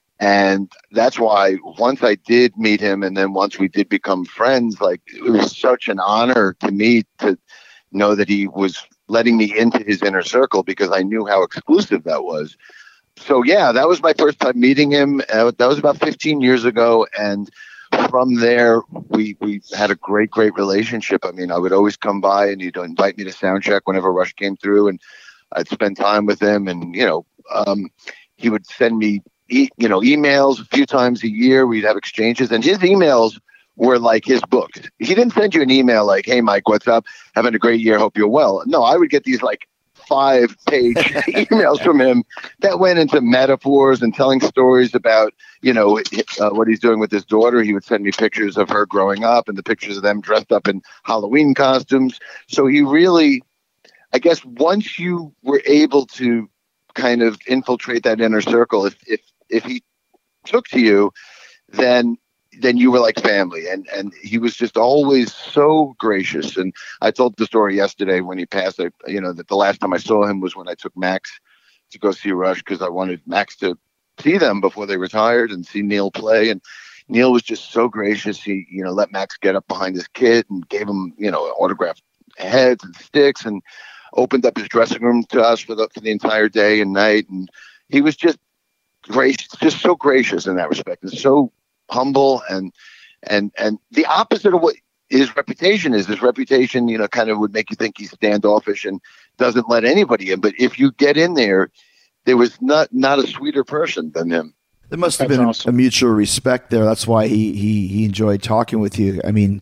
And that's why once I did meet him, and then once we did become friends, like it was such an honor to me to know that he was letting me into his inner circle, because I knew how exclusive that was. So yeah, that was my first time meeting him. Uh, that was about fifteen years ago. And from there, we we had a great, great relationship. I mean, I would always come by and he'd invite me to sound check whenever Rush came through, and I'd spend time with him. And, you know, um, he would send me, e- you know, emails a few times a year. We'd have exchanges, and his emails were like his books. He didn't send you an email like, "Hey, Mike, what's up? Having a great year. Hope you're well." No, I would get these like five page emails from him that went into metaphors and telling stories about, you know, uh, what he's doing with his daughter. He would send me pictures of her growing up and the pictures of them dressed up in Halloween costumes. So he really, I guess, once you were able to kind of infiltrate that inner circle, if if if he took to you, then then you were like family. And and he was just always so gracious. And I told the story yesterday when he passed, I, you know, that the last time I saw him was when I took Max to go see Rush, because I wanted Max to see them before they retired and see Neil play. And Neil was just so gracious. He, you know, let Max get up behind his kid and gave him, you know, autographed heads and sticks, and opened up his dressing room to us for the, for the entire day and night. And he was just gracious, just so gracious in that respect, and so humble, and and and the opposite of what his reputation is. His reputation, you know, kind of would make you think he's standoffish and doesn't let anybody in. But if you get in there, there was not not a sweeter person than him. There must have That's been awesome. a mutual respect there. That's why he he he enjoyed talking with you. I mean,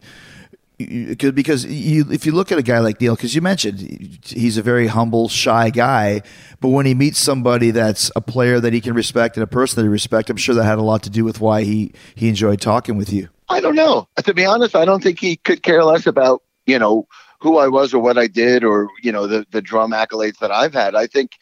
you, could- because you, if you look at a guy like Neil, because you mentioned he's a very humble, shy guy, but when he meets somebody that's a player that he can respect and a person that he respects, I'm sure that had a lot to do with why he he enjoyed talking with you. I don't know. To be honest, I don't think he could care less about, you know, who I was or what I did, or, you know, the, the drum accolades that I've had. I think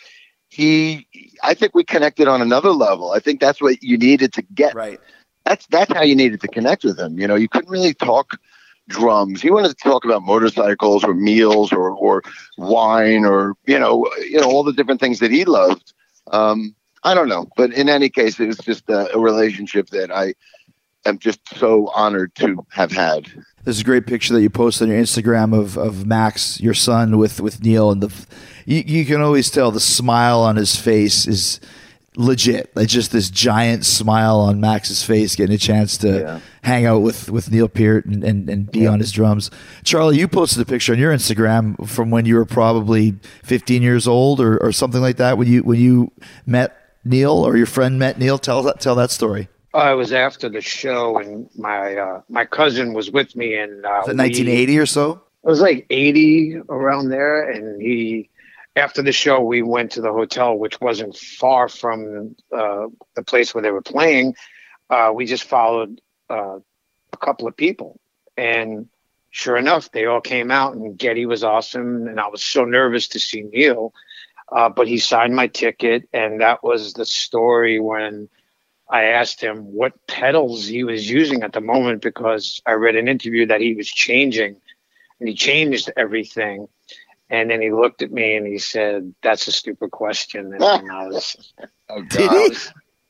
he, I think we connected on another level. I think that's what you needed to get. Right. That's, that's how you needed to connect with him. You know, you couldn't really talk drums. He wanted to talk about motorcycles or meals or, or wine or, you know, you know, all the different things that he loved. Um, I don't know. But in any case, it was just a, a relationship that I, I'm just so honored to have had. There's a great picture that you posted on your Instagram of, of Max, your son, with, with Neil, and the you, you can always tell the smile on his face is legit. Like just this giant smile on Max's face, getting a chance to Yeah. hang out with, with Neil Peart and, and, and be on his drums. Charlie, you posted a picture on your Instagram from when you were probably fifteen years old or, or something like that when you when you met Neil, or your friend met Neil. Tell that tell that story. Uh, it was after the show, and my uh, my cousin was with me, and uh, Was it we- nineteen eighty or so? It was like eighty around there, and he, after the show, we went to the hotel, which wasn't far from uh, the place where they were playing. Uh, we just followed uh, a couple of people, and sure enough, they all came out, and Getty was awesome, and I was so nervous to see Neil, uh, but he signed my ticket, and that was the story when I asked him what pedals he was using at the moment, because I read an interview that he was changing, and he changed everything. And then he looked at me and he said, "That's a stupid question." And, and I was, Oh, Did God. he? I was,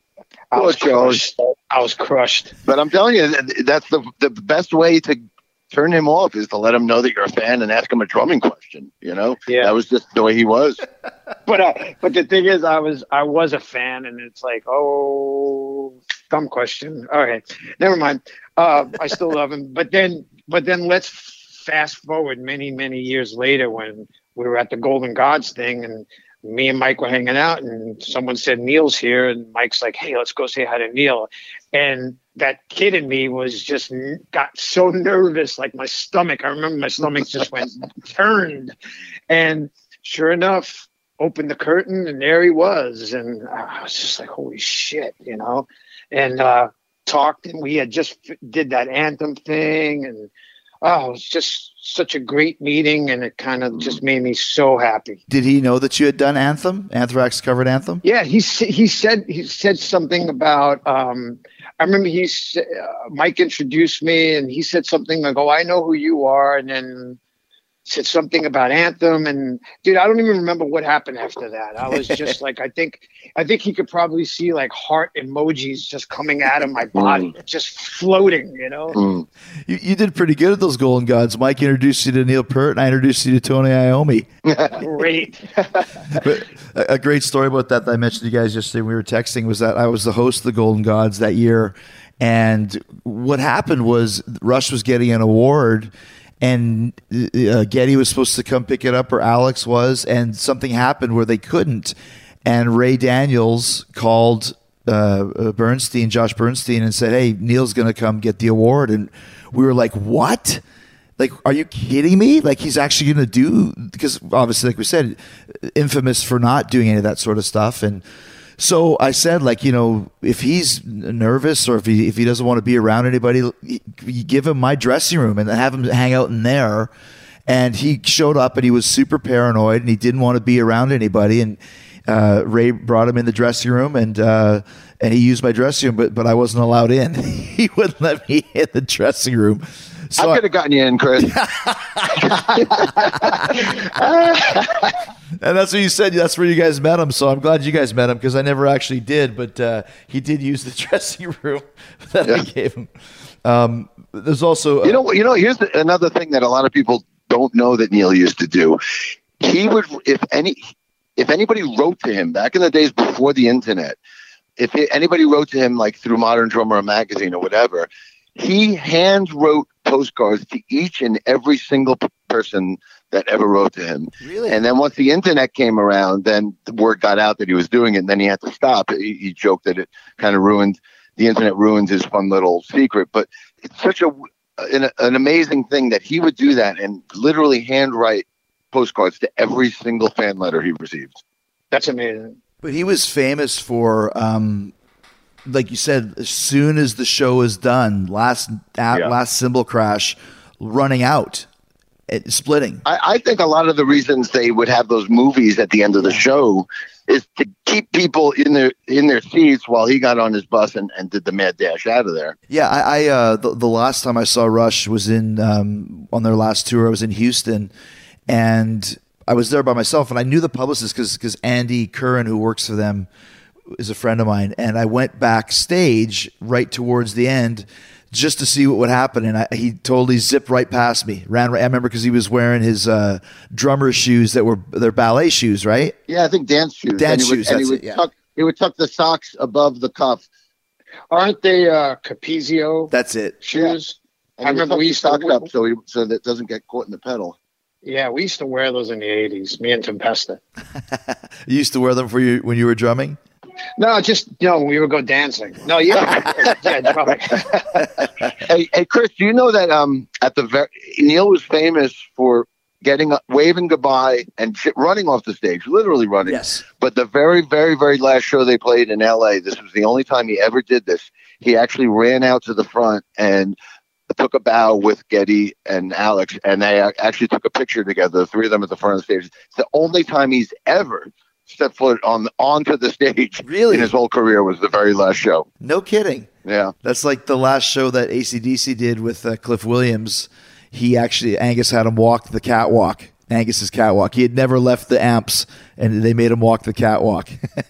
I was Poor Charles. crushed. I was crushed. But I'm telling you, th- that's the the best way to turn him off, is to let him know that you're a fan and ask him a drumming question. You know, Yeah. that was just the way he was. But uh, but the thing is, I was I was a fan, and it's like, oh, dumb question. All right, never mind. Uh, I still love him. But then but then let's fast forward many many years later, when we were at the Golden Gods thing, and me and Mike were hanging out, and someone said Neil's here, and Mike's like, "Hey, let's go say hi to Neil." And that kid in me was just got so nervous, like my stomach. I remember my stomach just went turned, and sure enough, opened the curtain, and there he was, and I was just like, "Holy shit," you know, and uh, talked, and we had just f- did that anthem thing, and oh, it was just such a great meeting, and it kind of just made me so happy. Did he know that you had done Anthem, Anthrax covered Anthem? Yeah, he s- he said he said something about. Um, I remember he s- uh, Mike introduced me, and he said something like, "Oh, I know who you are," and then said something about Anthem. And dude, I don't even remember what happened after that. I was just like, I think, I think he could probably see like heart emojis just coming out of my body, just floating, you know? Mm. You, you did pretty good at those Golden Gods. Mike introduced you to Neil Peart, and I introduced you to Tony Iommi. Great. But a, a great story about that that I mentioned to you guys yesterday when we were texting was that I was the host of the Golden Gods that year. And what happened was Rush was getting an award, and uh, Geddy was supposed to come pick it up, or Alex was, and something happened where they couldn't. And Ray Daniels called uh, Bernstein, Josh Bernstein, and said, "Hey, Neil's going to come get the award." And we were like, "What? Like, are you kidding me? Like, he's actually going to do?" Because obviously, like we said, infamous for not doing any of that sort of stuff. And so I said, like, you know, if he's nervous or if he if he doesn't want to be around anybody, you give him my dressing room and have him hang out in there. And he showed up and he was super paranoid and he didn't want to be around anybody. And uh, Ray brought him in the dressing room and uh, and he used my dressing room, but but I wasn't allowed in. He wouldn't let me in the dressing room. So I could have gotten you in, Chris. And that's what you said. That's where you guys met him. So I'm glad you guys met him because I never actually did. But uh, he did use the dressing room that Yeah. I gave him. Um, there's also, uh, You know, you know. Here's the, another thing that a lot of people don't know that Neil used to do. He would, if any, if anybody wrote to him back in the days before the internet, if he, anybody wrote to him like through Modern Drummer, a magazine or whatever, he hand wrote postcards to each and every single p- person that ever wrote to him. Really? And then once the internet came around, then the word got out that he was doing it, and then he had to stop. He, he joked that it kind of ruined the internet, ruined his fun little secret. But it's such a an, an amazing thing that he would do that and literally handwrite postcards to every single fan letter he received. That's amazing. but he was famous for, um, like you said, as soon as the show is done, last at, Yeah. last cymbal crash, running out, it, splitting. I, I think a lot of the reasons they would have those movies at the end of the show is to keep people in their in their seats while he got on his bus and, and did the mad dash out of there. Yeah, I, I uh, the, the last time I saw Rush was in um, on their last tour. I was in Houston, and I was there by myself, and I knew the publicist because because Andy Curran, who works for them, is a friend of mine, and I went backstage right towards the end just to see what would happen, and I, he totally zipped right past me. Ran right. I remember because he was wearing his uh, drummer shoes that were their ballet shoes, right? Yeah, I think dance shoes. Dance and he would, shoes, And he that's would, it, yeah. tuck, he would tuck the socks above the cuff. Aren't they uh, Capizio That's it. shoes? And I he would remember tuck we the used to socks up so, he, so that it doesn't get caught in the pedal. Yeah, we used to wear those in the eighties, me and Tempesta. You used to wear them for you when you were drumming. No, just, you know, we would go dancing. No, yeah. yeah, probably. Hey, hey, Chris, do you know that um at the very Neil was famous for getting up, waving goodbye and sh- running off the stage, literally running. Yes. But the very, very, very last show they played in L A, this was the only time he ever did this. He actually ran out to the front and took a bow with Geddy and Alex, and they ac- actually took a picture together, the three of them at the front of the stage. It's the only time he's ever stepped foot on onto the stage Really? in his whole career was the very last show. No kidding. Yeah. That's like the last show that A C D C did with uh, Cliff Williams. He actually, Angus had him walk the catwalk, Angus's catwalk. He had never left the amps, and they made him walk the catwalk.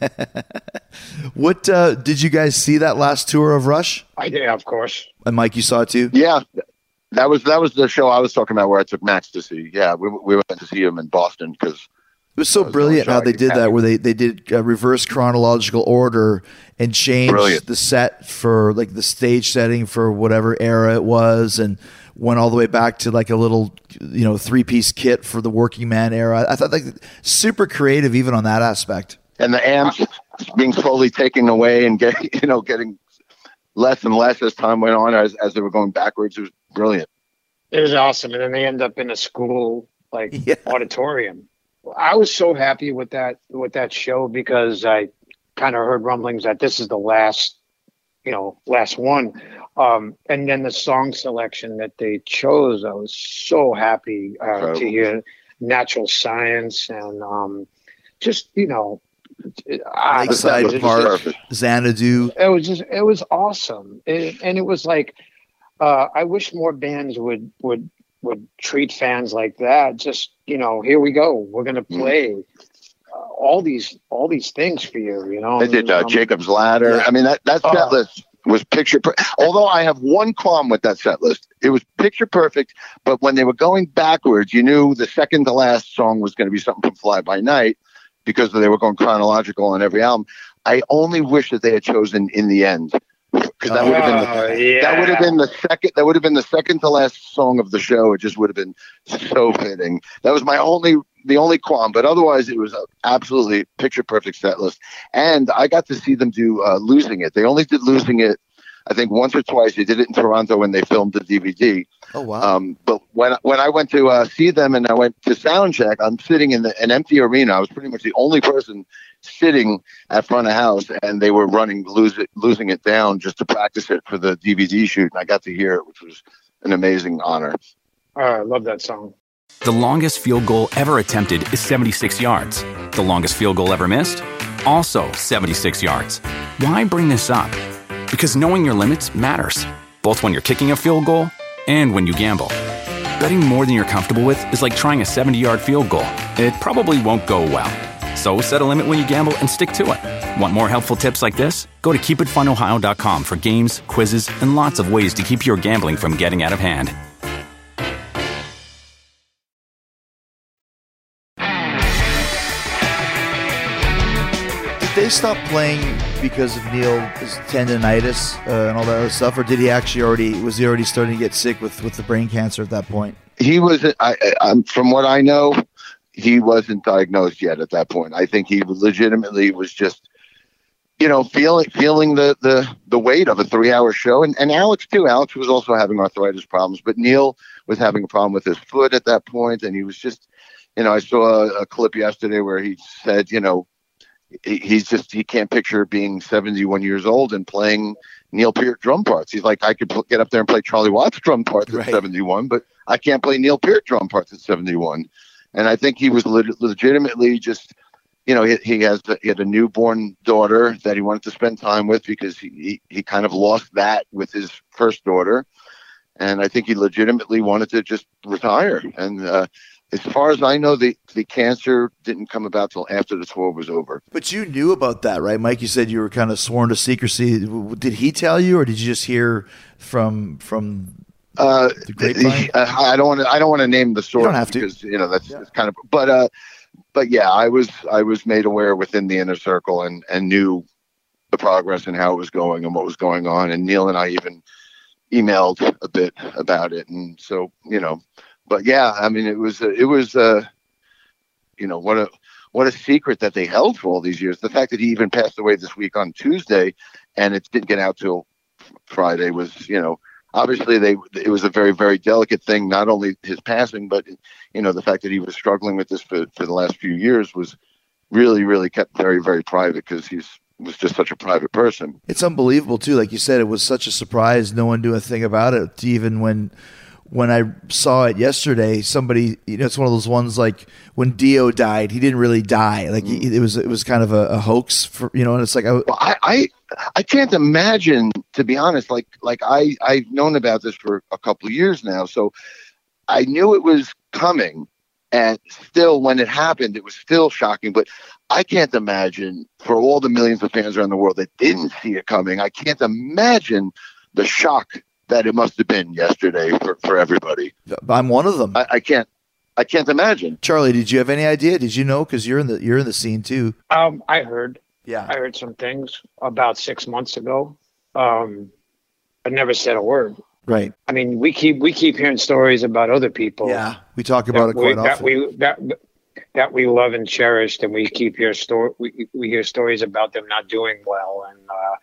What, uh, did you guys see that last tour of Rush? I did, of course. And Mike, you saw it too? Yeah, that was that was the show I was talking about where I took Max to see. Yeah, we we went to see him in Boston because It was so was brilliant the how only they show I did could that, catch. where they, they did a reverse chronological order and changed Brilliant. the set for like the stage setting for whatever era it was, and went all the way back to like a little, you know, three piece kit for the working man era. I thought like super creative even on that aspect. and the amps being slowly taken away and getting you know getting less and less as time went on as as they were going backwards. It was brilliant. It was awesome. And then they end up in a school like Yeah. auditorium. I was so happy with that with that show because I kind of heard rumblings that this is the last, you know, last one. Um, and then the song selection that they chose, I was so happy uh, to hear Natural Science and um, just, you know, I, Lakeside it, Park, it, Xanadu. It was just, it was awesome. It, and it was like, uh, I wish more bands would, would, would treat fans like that. Just, you know, here we go. We're going to play uh, all these, all these things for you, you know. They did uh, um, Jacob's Ladder. yeah. I mean, that, that set Oh. list was picture per- although I have one qualm with that set list. It was picture perfect, but when they were going backwards, you knew the second to last song was going to be something from Fly By Night because they were going chronological on every album. I only wish that they had chosen In the End, because that would have been the, Oh, yeah. that would have been the second that would have been the second to last song of the show. It just would have been so fitting. That was my only the only qualm, but otherwise it was a absolutely picture perfect set list. And I got to see them do uh, Losing It. They only did Losing It, I think, once or twice. They did it in Toronto when they filmed the D V D. Oh, wow. Um, but when when I went to uh, see them and I went to sound check, I'm sitting in the, an empty arena. I was pretty much the only person sitting at front of house, and they were running lose it, losing it down just to practice it for the D V D shoot. And I got to hear it, which was an amazing honor. Oh, I love that song. The longest field goal ever attempted is seventy-six yards. The longest field goal ever missed? Also seventy-six yards. Why bring this up? Because knowing your limits matters, both when you're kicking a field goal and when you gamble. Betting more than you're comfortable with is like trying a seventy-yard field goal. It probably won't go well. So set a limit when you gamble and stick to it. Want more helpful tips like this? Go to keep it fun ohio dot com for games, quizzes, and lots of ways to keep your gambling from getting out of hand. Did they stop playing because of Neil's tendonitis uh, and all that other stuff, or did he actually already was he already starting to get sick with, with the brain cancer at that point? He was, I, I, I'm from what I know, he wasn't diagnosed yet at that point. I think he legitimately was just, you know, feeling feeling the the, the weight of a three hour show. And, and Alex too. Alex was also having arthritis problems, but Neil was having a problem with his foot at that point, and he was just, you know, I saw a, a clip yesterday where he said, you know, he, he's just he can't picture being seventy-one years old and playing Neil Peart drum parts. He's like, I could pl- get up there and play Charlie Watts drum parts Right. at seventy-one, but I can't play Neil Peart drum parts at seventy-one. And I think he was le- legitimately just, you know, he, he has a, he had a newborn daughter that he wanted to spend time with because he, he, he kind of lost that with his first daughter. And I think he legitimately wanted to just retire. And uh, as far as I know, the, the cancer didn't come about till after the tour was over. But you knew about that, right, Mike? You said you were kind of sworn to secrecy. Did he tell you, or did you just hear from from Uh, the grapevine? I don't want to. I don't want to name the source. You don't have to. Because you know that's, that's kind of. But uh, but yeah, I was I was made aware within the inner circle and and knew the progress and how it was going and what was going on. And Neil and I even emailed a bit about it. And so you know, but yeah, I mean, it was it was uh, you know what a what a secret that they held for all these years. The fact that he even passed away this week on Tuesday, and it didn't get out till Friday was, you know. Obviously, they it was a very, very delicate thing, not only his passing, but, you know, the fact that he was struggling with this for, for the last few years was really, really kept very, very private because he's was just such a private person. It's unbelievable, too. Like you said, it was such a surprise. No one knew a thing about it. Even when when I saw it yesterday, somebody, you know, it's one of those ones like when Dio died, he didn't really die. Like he, it was it was kind of a, a hoax, for you know, and it's like, I, Well, I, I I can't imagine, to be honest, like like I, I've known about this for a couple of years now. So I knew it was coming. And still, when it happened, it was still shocking. But I can't imagine, for all the millions of fans around the world that didn't see it coming, I can't imagine the shock that it must have been yesterday for, for everybody. I'm one of them. I, I can't I can't imagine. Charlie, did you have any idea? Did you know? Because you're in the you're in the scene too. Um, I heard. Yeah. I heard some things about six months ago. Um, I never said a word. Right. I mean, we keep we keep hearing stories about other people. Yeah. We talk about it that we, quite that often. we that that we love and cherished, and we keep hear story we, we hear stories about them not doing well. And uh,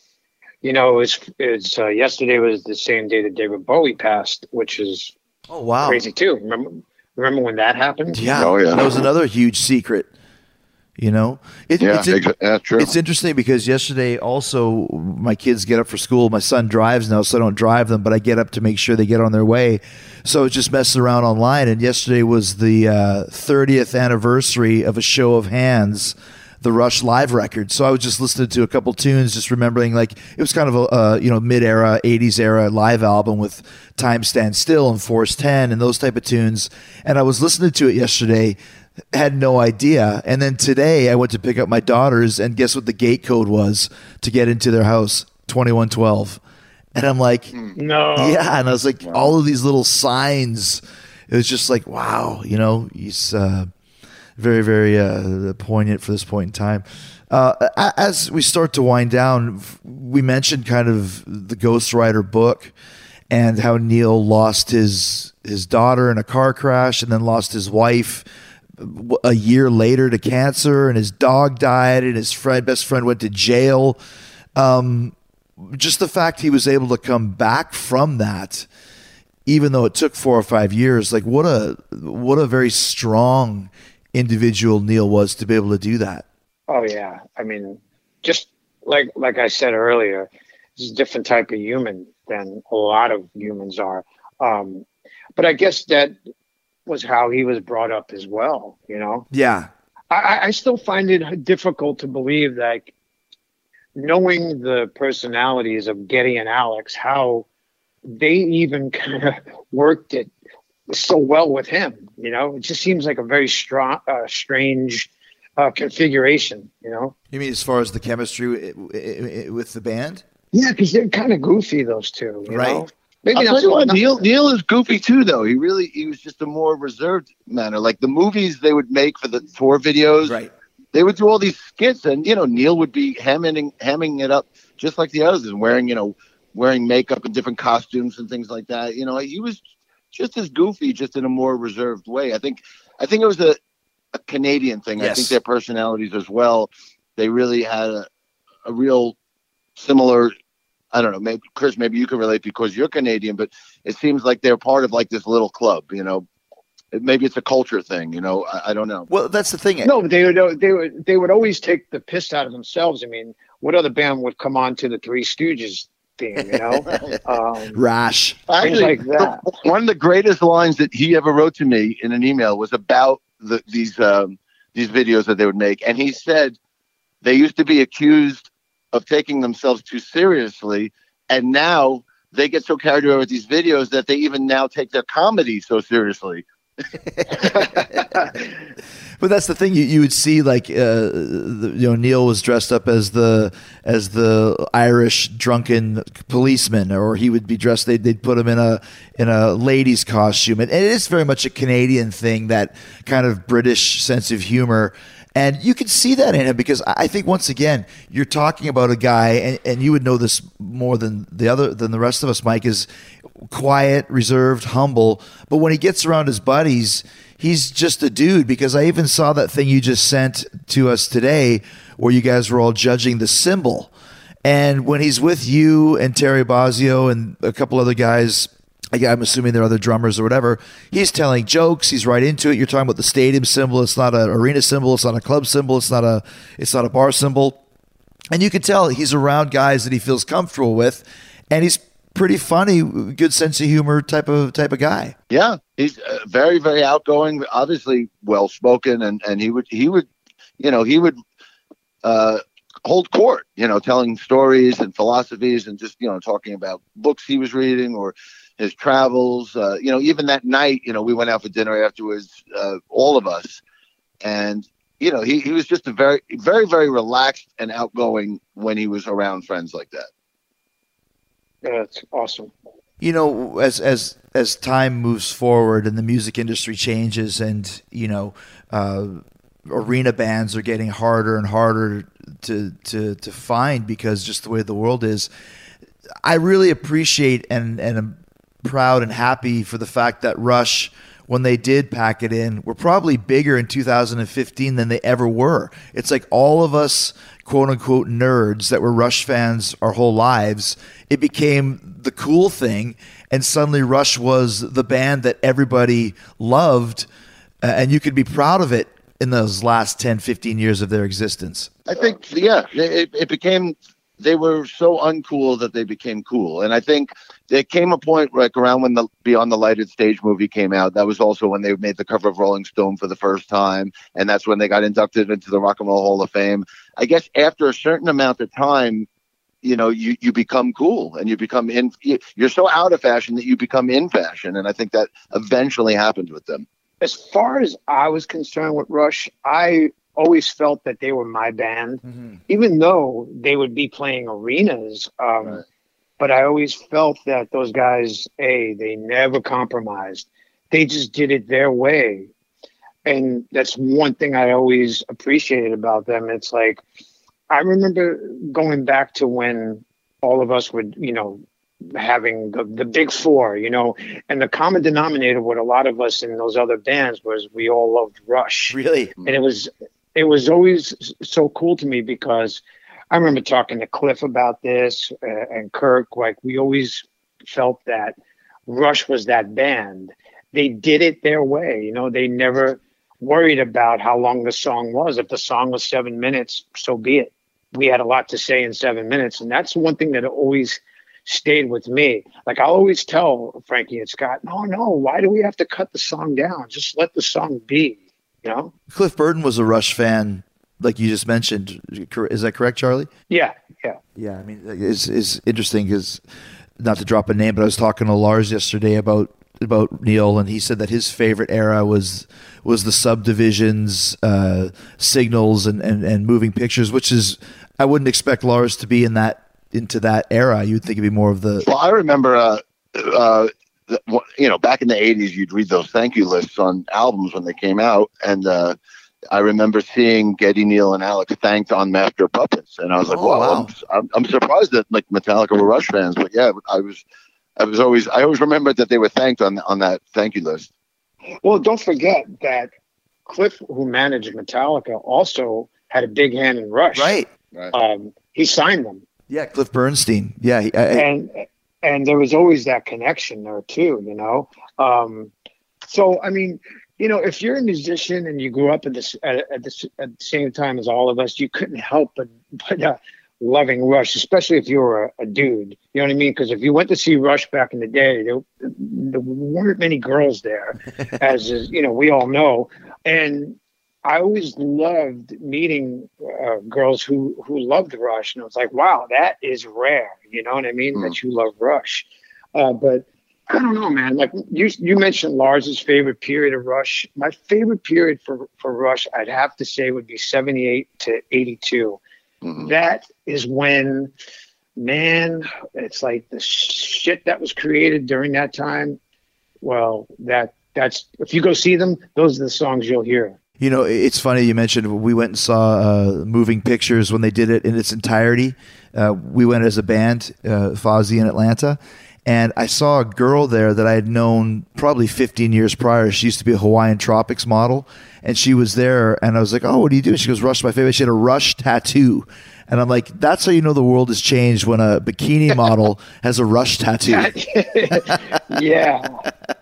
you know, it's it's uh, yesterday was the same day that David Bowie passed, which is Oh wow. crazy too. Remember remember when that happened? Yeah. Oh, yeah. That was another huge secret. You know, it, Yeah, it's, exa- yeah, true. It's interesting because yesterday also my kids get up for school. My son drives now, so I don't drive them, but I get up to make sure they get on their way. So I was just messing around online, and yesterday was the uh, thirtieth anniversary of A Show of Hands, the Rush live record. So I was just listening to a couple tunes, just remembering like it was kind of a uh, you know mid-era eighties era live album with Time Stands Still and Force ten and those type of tunes. And I was listening to it yesterday. Had no idea. And then today I went to pick up my daughters, and guess what the gate code was to get into their house? twenty-one twelve. And I'm like, No. yeah. And I was like, all of these little signs. It was just like, wow, you know, he's uh, very, very uh, poignant for this point in time. Uh, as we start to wind down, we mentioned kind of the Ghost Rider book and how Neil lost his his daughter in a car crash and then lost his wife a year later to cancer, and his dog died, and his friend, best friend went to jail. Um, just the fact he was able to come back from that, even though it took four or five years, like what a what a very strong individual Neil was to be able to do that. Oh yeah, I mean, just like like I said earlier, he's a different type of human than a lot of humans are. Um, but I guess that was how he was brought up as well, you know? Yeah. I, I still find it difficult to believe that, knowing the personalities of Geddy and Alex, how they even kind of worked it so well with him, you know? It just seems like a very strong, uh, strange uh, configuration, you know? You mean as far as the chemistry with the band? Yeah, because they're kind of goofy, those two, you right. know? Maybe I'll not tell you so what, not- Neil Neil is goofy too, though. He really he was just a more reserved manner. Like the movies they would make for the tour videos, right? They would do all these skits, and you know Neil would be hamming hamming it up just like the others, and wearing you know wearing makeup and different costumes and things like that. You know, he was just as goofy, just in a more reserved way. I think I think it was a, a Canadian thing. Yes. I think their personalities as well. They really had a, a real similar. I don't know, maybe Chris, maybe you can relate because you're Canadian, but it seems like they're part of like this little club, you know. Maybe it's a culture thing, you know. I, I don't know. Well, that's the thing. No, but they would they would they would always take the piss out of themselves. I mean, what other band would come on to the Three Stooges theme, you know? um, Rash. Actually, like that. one of the greatest lines that he ever wrote to me in an email was about the, these um, these videos that they would make, and he said they used to be accused of taking themselves too seriously, and now they get so carried away with these videos that they even now take their comedy so seriously. But that's the thing. You you would see like uh, the, you know Neil was dressed up as the as the Irish drunken policeman, or he would be dressed. They'd, they'd put him in a in a lady's costume, and it is very much a Canadian thing, that kind of British sense of humor. And you can see that in him, because I think once again you're talking about a guy, and, and you would know this more than the other than the rest of us, Mike, is quiet, reserved, humble. But when he gets around his buddies, he's just a dude. Because I even saw that thing you just sent to us today, where you guys were all judging the cymbal, and when he's with you and Terry Bozzio and a couple other guys. I'm assuming they're other drummers or whatever. He's telling jokes. He's right into it. You're talking about the stadium cymbal. It's not an arena cymbal. It's not a club cymbal. It's not a. It's not a bar cymbal. And you can tell he's around guys that he feels comfortable with, and he's pretty funny, good sense of humor type of type of guy. Yeah, he's uh, very very outgoing. Obviously well spoken, and and he would he would, you know, he would. Uh, hold court, you know, telling stories and philosophies, and just, you know, talking about books he was reading or his travels. Uh, you know, even that night, you know, we went out for dinner afterwards, uh, all of us. And, you know, he, he was just a very, very, very relaxed and outgoing when he was around friends like that. Yeah, that's awesome. You know, as as as time moves forward and the music industry changes, and, you know, uh, arena bands are getting harder and harder to to to find, because just the way the world is. I really appreciate and and am proud and happy for the fact that Rush, when they did pack it in, were probably bigger in two thousand fifteen than they ever were. It's like all of us, quote unquote, nerds that were Rush fans our whole lives, it became the cool thing, and suddenly Rush was the band that everybody loved, uh, and you could be proud of it. in those last ten, fifteen years of their existence. I think, yeah, it, it became, they were so uncool that they became cool. And I think there came a point like around when the Beyond the Lighted Stage movie came out. That was also when they made the cover of Rolling Stone for the first time. And that's when they got inducted into the Rock and Roll Hall of Fame. I guess after a certain amount of time, you know, you, you become cool and you become in, you're so out of fashion that you become in fashion. And I think that eventually happened with them. As far as I was concerned with Rush, I always felt that they were my band, mm-hmm. even though they would be playing arenas. Um, right. But I always felt that those guys, A, they never compromised. They just did it their way. And that's one thing I always appreciated about them. It's like, I remember going back to when all of us would, you know, having the, the big four, you know, and the common denominator with a lot of us in those other bands was we all loved Rush. Really? And it was, it was always so cool to me because I remember talking to Cliff about this uh, and Kirk, like we always felt that Rush was that band. They did it their way. You know, they never worried about how long the song was. If the song was seven minutes, so be it. We had a lot to say in seven minutes. And that's one thing that always stayed with me. Like I'll always tell Frankie and Scott, no, no, why do we have to cut the song down? Just let the song be, you know? Cliff Burton was a Rush fan, like you just mentioned. Is that correct, Charlie? Yeah, yeah. Yeah, I mean, it's, it's interesting because, not to drop a name, but I was talking to Lars yesterday about about Neil, and he said that his favorite era was was the Subdivisions, uh, Signals, and, and, and Moving Pictures, which is, I wouldn't expect Lars to be in that into that era. You'd think it'd be more of the. Well, I remember, uh, uh, the, you know, back in the eighties, you'd read those thank you lists on albums when they came out, and uh, I remember seeing Geddy, Neil, and Alex thanked on Master of Puppets, and I was like, oh, wow, wow. I'm, I'm surprised that like Metallica were Rush fans, but yeah, I was, I was always, I always remembered that they were thanked on on that thank you list. Well, don't forget that Cliff, who managed Metallica, also had a big hand in Rush. Right. Right. Um, he signed them. Yeah, Cliff Bernstein. Yeah, he, I, and and there was always that connection there too, you know. Um, so I mean, you know, if you're a musician and you grew up at this at, at this at the same time as all of us, you couldn't help but but uh, loving Rush, especially if you were a, a dude. You know what I mean? Because if you went to see Rush back in the day, there, there weren't many girls there, as is, you know, we all know. And I always loved meeting uh, girls who, who loved Rush. And it was like, wow, that is rare. You know what I mean? Mm. That you love Rush. Uh, but I don't know, man. Like you you mentioned Lars's favorite period of Rush. My favorite period for, for Rush, I'd have to say, would be seventy-eight to eighty-two. Mm-hmm. That is when, man, it's like the shit that was created during that time. Well, that that's if you go see them, those are the songs you'll hear. You know, it's funny you mentioned we went and saw uh, Moving Pictures when they did it in its entirety. Uh, we went as a band, uh, Fozzy in Atlanta, and I saw a girl there that I had known probably fifteen years prior. She used to be a Hawaiian Tropics model, and she was there, and I was like, oh, what do you do? She goes, Rush, my favorite. She had a Rush tattoo. And I'm like, that's how you know the world has changed, when a bikini model has a Rush tattoo. Yeah.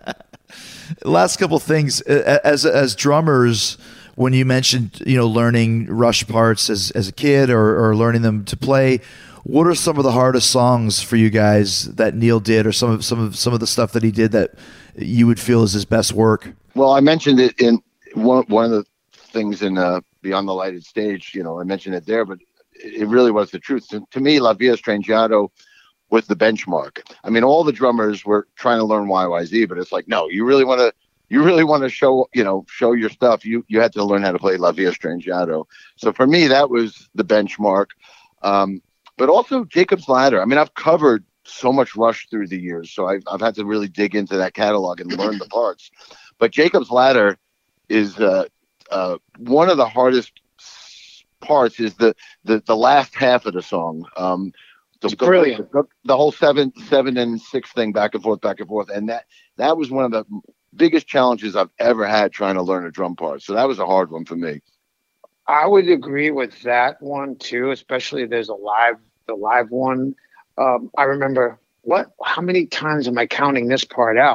Last couple things, as as drummers, when you mentioned, you know, learning Rush parts as, as a kid or, or learning them to play, what are some of the hardest songs for you guys that Neil did, or some of some of some of the stuff that he did that you would feel is his best work? Well, I mentioned it in one one of the things in uh, Beyond the Lighted Stage. You know, I mentioned it there, but it really was the truth. To, to me, La Via Strangiato was the benchmark. I mean, all the drummers were trying to learn Y Y Z, but it's like, no, you really want to, you really want to show, you know, show your stuff. You you had to learn how to play La Via Strangiato. So for me, that was the benchmark. Um, but also Jacob's Ladder. I mean, I've covered so much Rush through the years, so I've I've had to really dig into that catalog and learn the parts. But Jacob's Ladder is uh, uh, one of the hardest parts. Is the the the last half of the song. Um, the, it's brilliant. The, the whole seven seven and six thing, back and forth, back and forth, and that that was one of the biggest challenges I've ever had trying to learn a drum part. So that was a hard one for me. I would agree with that one too, especially there's a live the live one. Um, I remember what how many times am I counting this part out?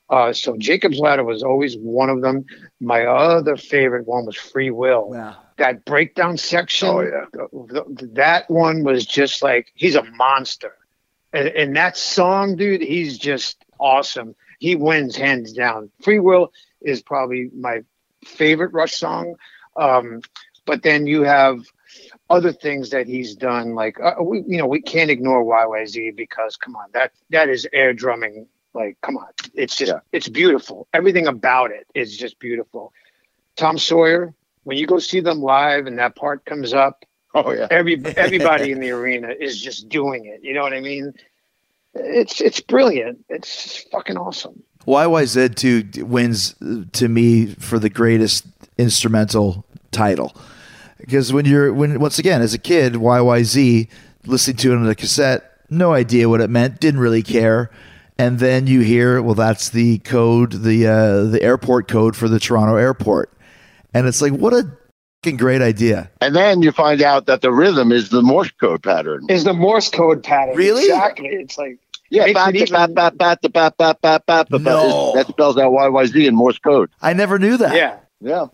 Uh, so Jacob's Ladder was always one of them. My other favorite one was Free Will. Yeah. That breakdown section, Oh, yeah. th- th- that one was just like, he's a monster. And, and that song, dude, he's just awesome. He wins hands down. Free Will is probably my favorite Rush song. Um, but then you have other things that he's done, like uh, we, you know, we can't ignore Y Y Z because, come on, that that is air drumming. Like, come on, it's just Yeah. it's beautiful. Everything about it is just beautiful. Tom Sawyer, when you go see them live and that part comes up, Oh yeah. every everybody in the arena is just doing it. You know what I mean? It's it's brilliant. It's fucking awesome. Y Y Z too wins uh, to me for the greatest instrumental title, because when you're when once again as a kid, Y Y Z, listening to it on a cassette, no idea what it meant, didn't really care, and then you hear, well, that's the code, the uh, the airport code for the Toronto airport, and it's like, what a fucking great idea. And then you find out that the rhythm is the Morse code pattern. Is the Morse code pattern. Really? Exactly. It's like Yeah, makes bat, it bat, even- bat, bat, bat, bat, bat, bat, bat, bat, No. that spells out Y Y Z in Morse code. I never knew that. yeah. Yeah.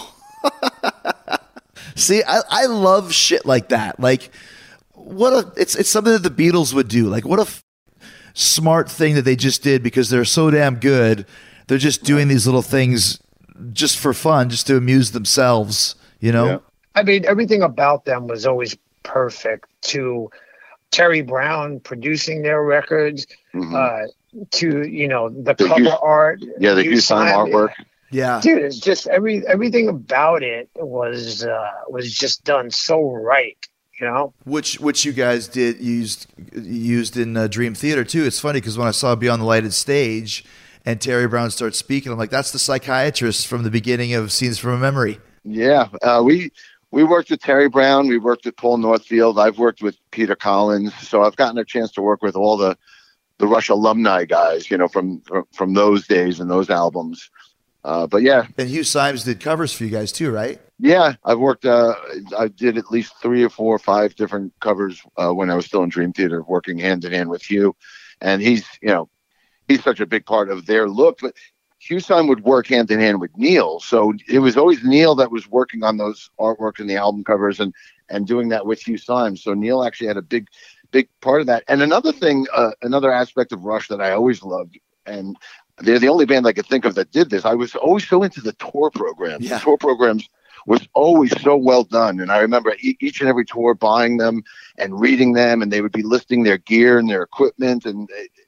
See, I, I love shit like that. Like, what a it's it's something that the Beatles would do. Like, what a f- smart thing that they just did because they're so damn good. They're just doing these little things just for fun, just to amuse themselves. You know? Yeah. I mean, everything about them was always perfect. To Terry Brown producing their records, Mhm. uh, to you know the The cover Hugh- art, Yeah, the Hugh Hugh Simon Simon. artwork. Yeah. Dude, it's just every everything about it was uh, was just done so right. You know, Which which you guys did used used in uh, Dream Theater too. It's funny because when I saw Beyond the Lighted Stage and Terry Brown starts speaking, I'm like, that's the psychiatrist from the beginning of Scenes from a Memory. Yeah, uh, we we worked with Terry Brown. We worked with Paul Northfield. I've worked with Peter Collins. So I've gotten a chance to work with all the the Rush alumni guys, you know, from from, from those days and those albums. Uh, but yeah, And Hugh Symes did covers for you guys too, right? yeah, I've worked. Uh, I did at least three or four or five different covers uh, when I was still in Dream Theater, working hand in hand with Hugh. And he's, you know, he's such a big part of their look. But Hugh Simon would work hand in hand with Neil, so it was always Neil that was working on those artworks and the album covers, and and doing that with Hugh Simon. So Neil actually had a big, big part of that. And another thing, uh, another aspect of Rush that I always loved, and they're the only band I could think of that did this. I was always so into the tour programs. Yeah. The tour programs was always so well done. And I remember e- each and every tour buying them and reading them, and they would be listing their gear and their equipment. And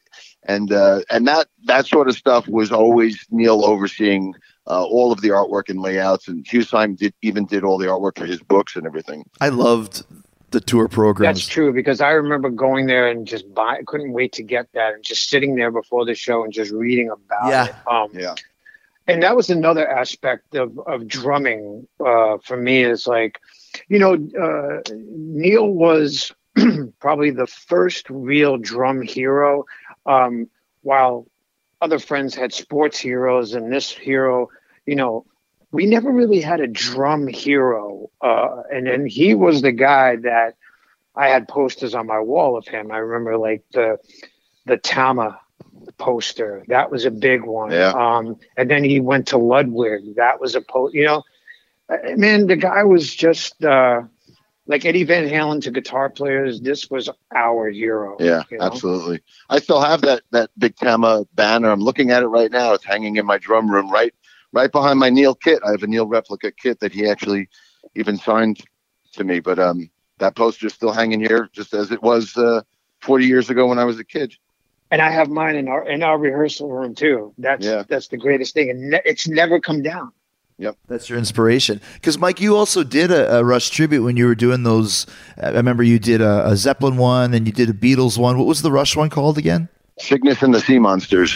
and uh, and that, that sort of stuff was always Neil overseeing uh, all of the artwork and layouts. And Hugh Simon did, even did all the artwork for his books and everything. I loved the tour programs. that's true because I remember going there and just buy. I couldn't wait to get that and just sitting there before the show and just reading about Yeah. it. Um, Yeah. and that was another aspect of, of drumming uh, for me is like, you know, uh, Neil was probably the first real drum hero, um, while other friends had sports heroes, and this hero, you know, we never really had a drum hero. Uh, and then he was the guy that I had posters on my wall of him. I remember like the, the Tama poster. That was a big one. Yeah. Um, and then he went to Ludwig. That was a post, you know, uh, man, the guy was just, uh, like Eddie Van Halen to guitar players. This was our hero. Yeah, you know? absolutely. I still have that that big Tama banner. I'm looking at it right now. It's hanging in my drum room, right right behind my Neil kit. I have a Neil replica kit that he actually even signed to me. But um, that poster's still hanging here, just as it was uh, forty years ago when I was a kid. And I have mine in our in our rehearsal room too. That's Yeah. that's the greatest thing, and ne- it's never come down. That's your inspiration. Because, Mike, you also did a, a Rush tribute when you were doing those. I remember you did a, a Zeppelin one and you did a Beatles one. What was the Rush one called again? Cygnus and the Sea Monsters.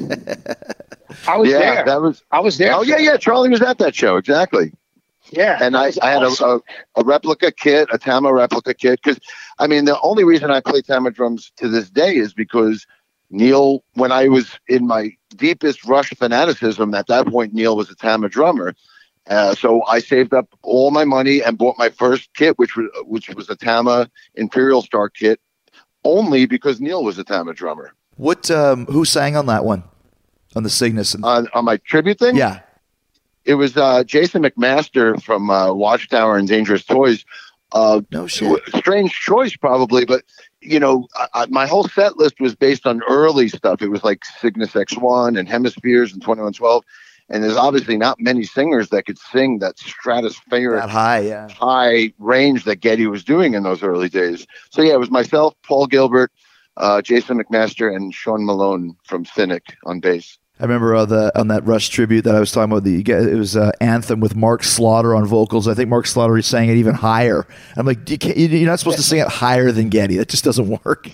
I was yeah, there. that was. I was there. Oh yeah, yeah. Charlie was at that show, exactly. yeah. And that I, was I had awesome. a, a, a replica kit, a Tama replica kit. Because, I mean, the only reason I play Tama drums to this day is because Neil, when I was in my deepest Rush fanaticism, at that point, Neil was a Tama drummer. Uh, so I saved up all my money and bought my first kit, which was which was a Tama Imperial Star kit, only because Neil was a Tama drummer. What? Um, who sang on that one? on the Cygnus? On, on my tribute thing? Yeah. It was uh, Jason McMaster from uh, Watchtower and Dangerous Toys. Uh, no shit. Strange choice, probably, but you know, I, my whole set list was based on early stuff. It was like Cygnus X one and Hemispheres and twenty-one twelve. And there's obviously not many singers that could sing that stratospheric, that high, yeah. high range that Geddy was doing in those early days. So yeah, it was myself, Paul Gilbert, uh, Jason McMaster, and Sean Malone from Cynic on bass. I remember on, the, on that Rush tribute that I was talking about, the, it was uh, Anthem with Mark Slaughter on vocals. I think Mark Slaughter sang it even higher. I'm like, you can't, you're not supposed to sing it higher than Geddy. That just doesn't work.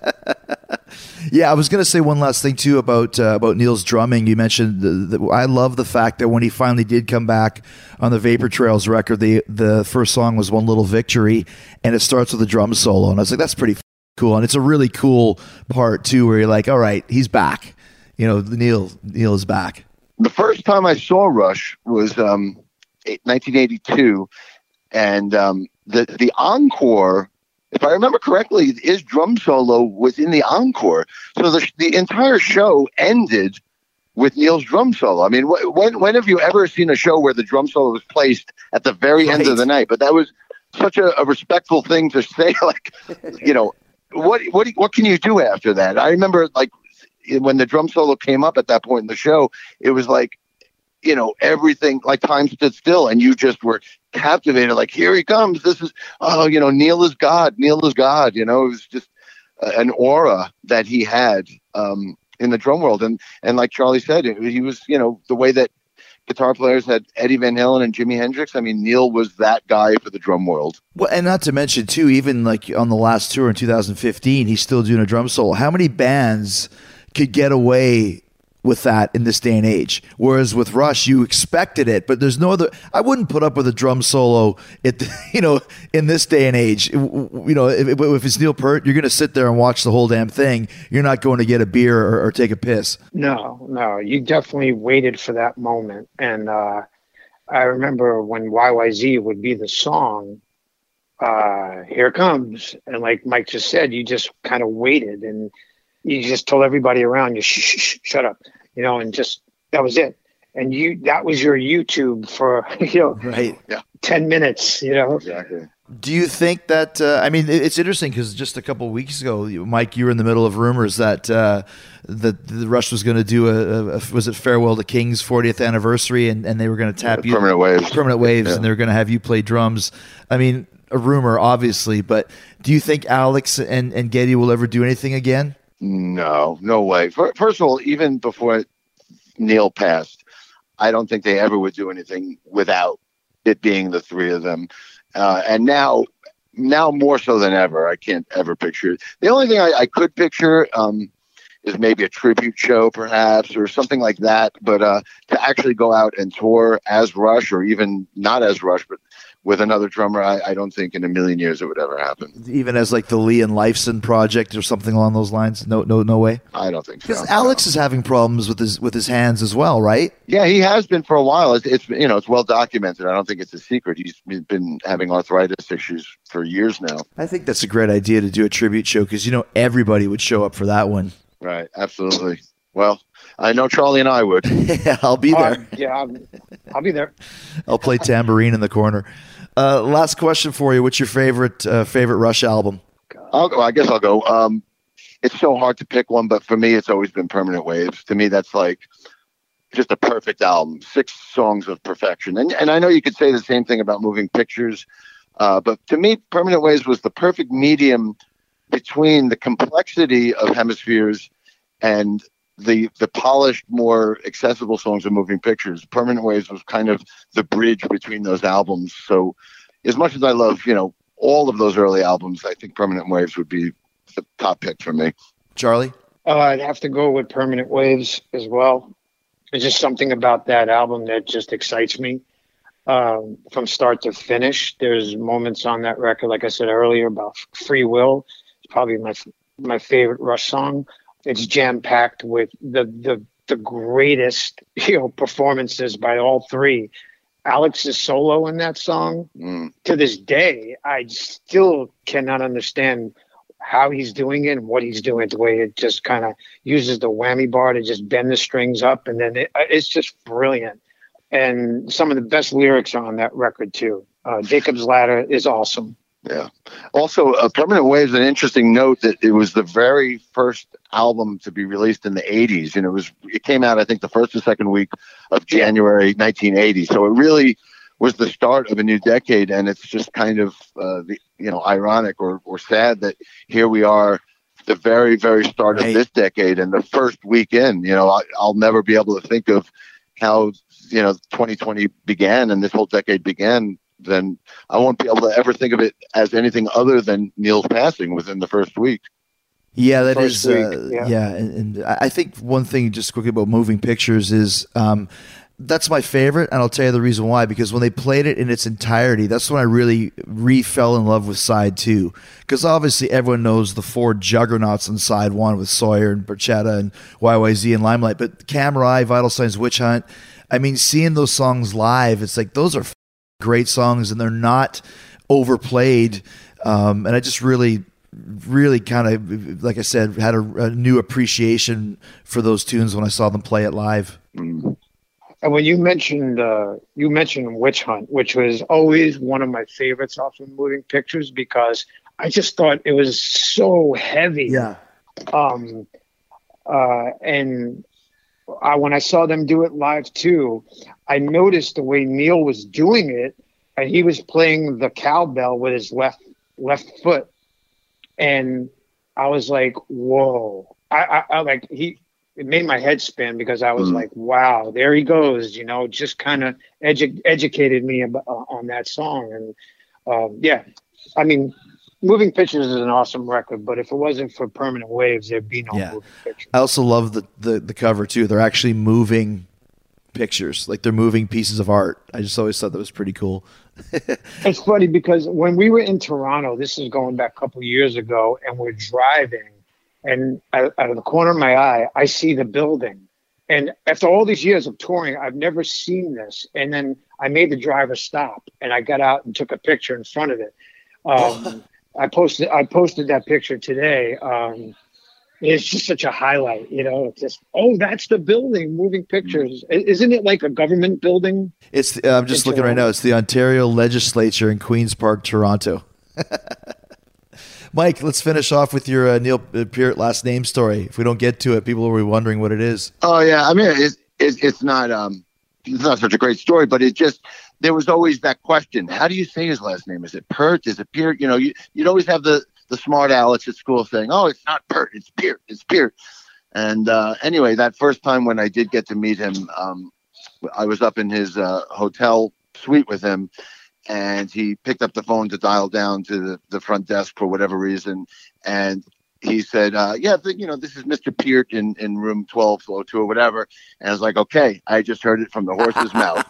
Yeah, I was going to say one last thing, too, about uh, about Neil's drumming. You mentioned, the, the, I love the fact that when he finally did come back on the Vapor Trails record, the, the first song was One Little Victory, and it starts with a drum solo. And I was like, that's pretty cool. And it's a really cool part, too, where you're like, all right, he's back. You know, Neil Neil is back. The first time I saw Rush was um, nineteen eighty-two, and um, the the encore, if I remember correctly, his drum solo was in the encore. So the the entire show ended with Neil's drum solo. I mean, wh- when when have you ever seen a show where the drum solo was placed at the very right. end of the night? But that was such a, a respectful thing to say. Like, you know, what what what can you do after that? I remember like. When the drum solo came up at that point in the show, it was like, you know, everything, like time stood still and you just were captivated. Like, here he comes. This is, oh, you know, Neil is God. Neil is God. You know, it was just uh, an aura that he had um, in the drum world. And, and like Charlie said, it, he was, you know, the way that guitar players had Eddie Van Halen and Jimi Hendrix. I mean, Neil was that guy for the drum world. Well, and not to mention, too, even like on the last tour in two thousand fifteen, he's still doing a drum solo. How many bands could get away with that in this day and age? Whereas with Rush, you expected it, but there's no other. I wouldn't put up with a drum solo, at you know, in this day and age. You know, if, if it's Neil Peart, you're going to sit there and watch the whole damn thing. You're not going to get a beer or, or take a piss. No, no, you definitely waited for that moment. And uh, I remember when Y Y Z would be the song, uh, "Here it comes," and like Mike just said, you just kind of waited and. You just told everybody around you, shh, shh, shh, shut up, you know, and just, that was it. And you, that was your YouTube for, you know, right. yeah. ten minutes, you know. Exactly. Do you think that, uh, I mean, it's interesting because just a couple of weeks ago, Mike, you were in the middle of rumors that uh, that the Rush was going to do a, a, was it Farewell to King's fortieth anniversary and, and they were going to tap yeah, you. Permanent Waves. Permanent Waves, yeah. and they were going to have you play drums. I mean, a rumor, obviously, but do you think Alex and, and Geddy will ever do anything again? No, no way. First of all, even before Neil passed, I don't think they ever would do anything without it being the three of them. Uh, and now, now more so than ever, I can't ever picture it. The only thing I, I could picture um, is maybe a tribute show, perhaps, or something like that. But uh, to actually go out and tour as Rush, or even not as Rush, but with another drummer, I, I don't think in a million years it would ever happen. Even as like the Lee and Lifeson project or something along those lines? No, no, no way. I don't think so. Because Alex is having problems with his with his hands as well, right? Yeah, he has been for a while. It's, it's you know it's well documented. I don't think it's a secret. He's been having arthritis issues for years now. I think that's a great idea to do a tribute show because you know everybody would show up for that one. Right, absolutely. Well, I know Charlie and I would. Yeah, I'll be there. Uh, yeah, I'll, I'll be there. I'll play tambourine in the corner. Uh, last question for you. What's your favorite uh, favorite Rush album? I'll go. I guess I'll go. Um, it's so hard to pick one, but for me, it's always been Permanent Waves. To me, that's like just a perfect album. Six songs of perfection. And and I know you could say the same thing about Moving Pictures, uh, but to me, Permanent Waves was the perfect medium between the complexity of Hemispheres and the the polished, more accessible songs of Moving Pictures. Permanent Waves was kind of the bridge between those albums. So as much as I love, you know, all of those early albums, I think Permanent Waves would be the top pick for me. Charlie? Uh, I'd have to go with Permanent Waves as well. There's just something about that album that just excites me um, from start to finish. There's moments on that record, like I said earlier, about Free Will. It's probably my my favorite Rush song. It's jam-packed with the, the the greatest, you know, performances by all three. Alex's solo in that song, mm. to this day, I still cannot understand how he's doing it and what he's doing, the way it just kind of uses the whammy bar to just bend the strings up. And then it, it's just brilliant. And some of the best lyrics are on that record too. Uh, Jacob's Ladder is awesome. Yeah. Also, uh, Permanent Waves, an interesting note that it was the very first album to be released in the eighties. And it was, it came out, I think, the first or second week of January nineteen eighty. So it really was the start of a new decade. And it's just kind of, uh, the, you know, ironic or, or sad that here we are, the very, very start of this decade and the first weekend. You know, I, I'll never be able to think of how, you know, twenty twenty began and this whole decade began. Then I won't be able to ever think of it as anything other than Neil's passing within the first week. Yeah, that First is, uh, week, yeah. yeah. And, and I think one thing just quickly about Moving Pictures is um, that's my favorite, and I'll tell you the reason why. Because when they played it in its entirety, that's when I really re-fell in love with side two. Because obviously everyone knows the four juggernauts on side one with Sawyer and Barchetta and Y Y Z and Limelight. But Camera Eye, Vital Signs, Witch Hunt, I mean, seeing those songs live, it's like those are great songs, and they're not overplayed. Um, and I just really, really kind of, like I said, had a, a new appreciation for those tunes when I saw them play it live. And when you mentioned, uh, you mentioned Witch Hunt, which was always one of my favorites off of Moving Pictures, because I just thought it was so heavy. Yeah. Um, uh, and I, when I saw them do it live too, I noticed the way Neil was doing it, and he was playing the cowbell with his left left foot, and I was like, "Whoa!" I, I, I like he. It made my head spin because I was Mm. like, "Wow, there he goes!" You know, just kind of edu- educated me about, uh, on that song, and um, yeah, I mean. Moving Pictures is an awesome record, but if it wasn't for Permanent Waves, there'd be no Yeah. Moving Pictures. I also love the, the, the cover too. They're actually moving pictures, like they're moving pieces of art. I just always thought that was pretty cool. It's funny because when we were in Toronto, this is going back a couple of years ago, and we're driving, and out out of the corner of my eye, I see the building. And after all these years of touring, I've never seen this. And then I made the driver stop, and I got out and took a picture in front of it. Um, I posted I posted that picture today. Um, it's just such a highlight, you know. It's just, oh, that's the building, Moving Pictures. I- Isn't it like a government building? It's the, I'm just In looking right Toronto. now. It's the Ontario Legislature in Queen's Park, Toronto. Mike, let's finish off with your uh, Neil Peart last name story. If we don't get to it, people will be wondering what it is. Oh yeah, I mean it's it's, it's not um it's not such a great story, but it just there was always that question: how do you say his last name? Is it Peart? Is it Peart? You know, you you'd always have the the smart Alex at school saying, "Oh, it's not Peart, it's Peart, it's Peart." And uh, anyway, that first time when I did get to meet him, um, I was up in his uh, hotel suite with him. And he picked up the phone to dial down to the, the front desk for whatever reason. And he said, uh, yeah, th- you know, this is Mister Peart in, in room twelve oh two or whatever. And I was like, okay, I just heard it from the horse's mouth.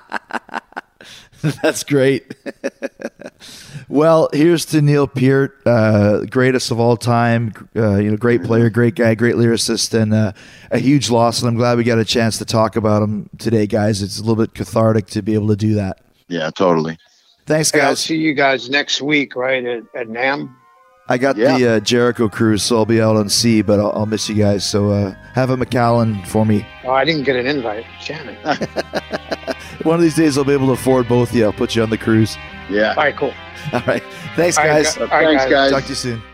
That's great. Well, here's to Neil Peart, uh, greatest of all time. Uh, you know, great player, great guy, great lyricist, and uh, a huge loss. And I'm glad we got a chance to talk about him today, guys. It's a little bit cathartic to be able to do that. Yeah, totally. Thanks, Hey, I'll guys. see you guys next week, right, at, at NAMM? I got Yeah. the uh, Jericho cruise, so I'll be out on sea, but I'll, I'll miss you guys. So uh, have a McAllen for me. Oh, I didn't get an invite. Shannon. All One of these days, I'll be able to afford both of you. I'll put you on the cruise. Yeah. right, cool. All right. Thanks, All right, guys. gu- all right, Thanks, guys. Talk to you soon.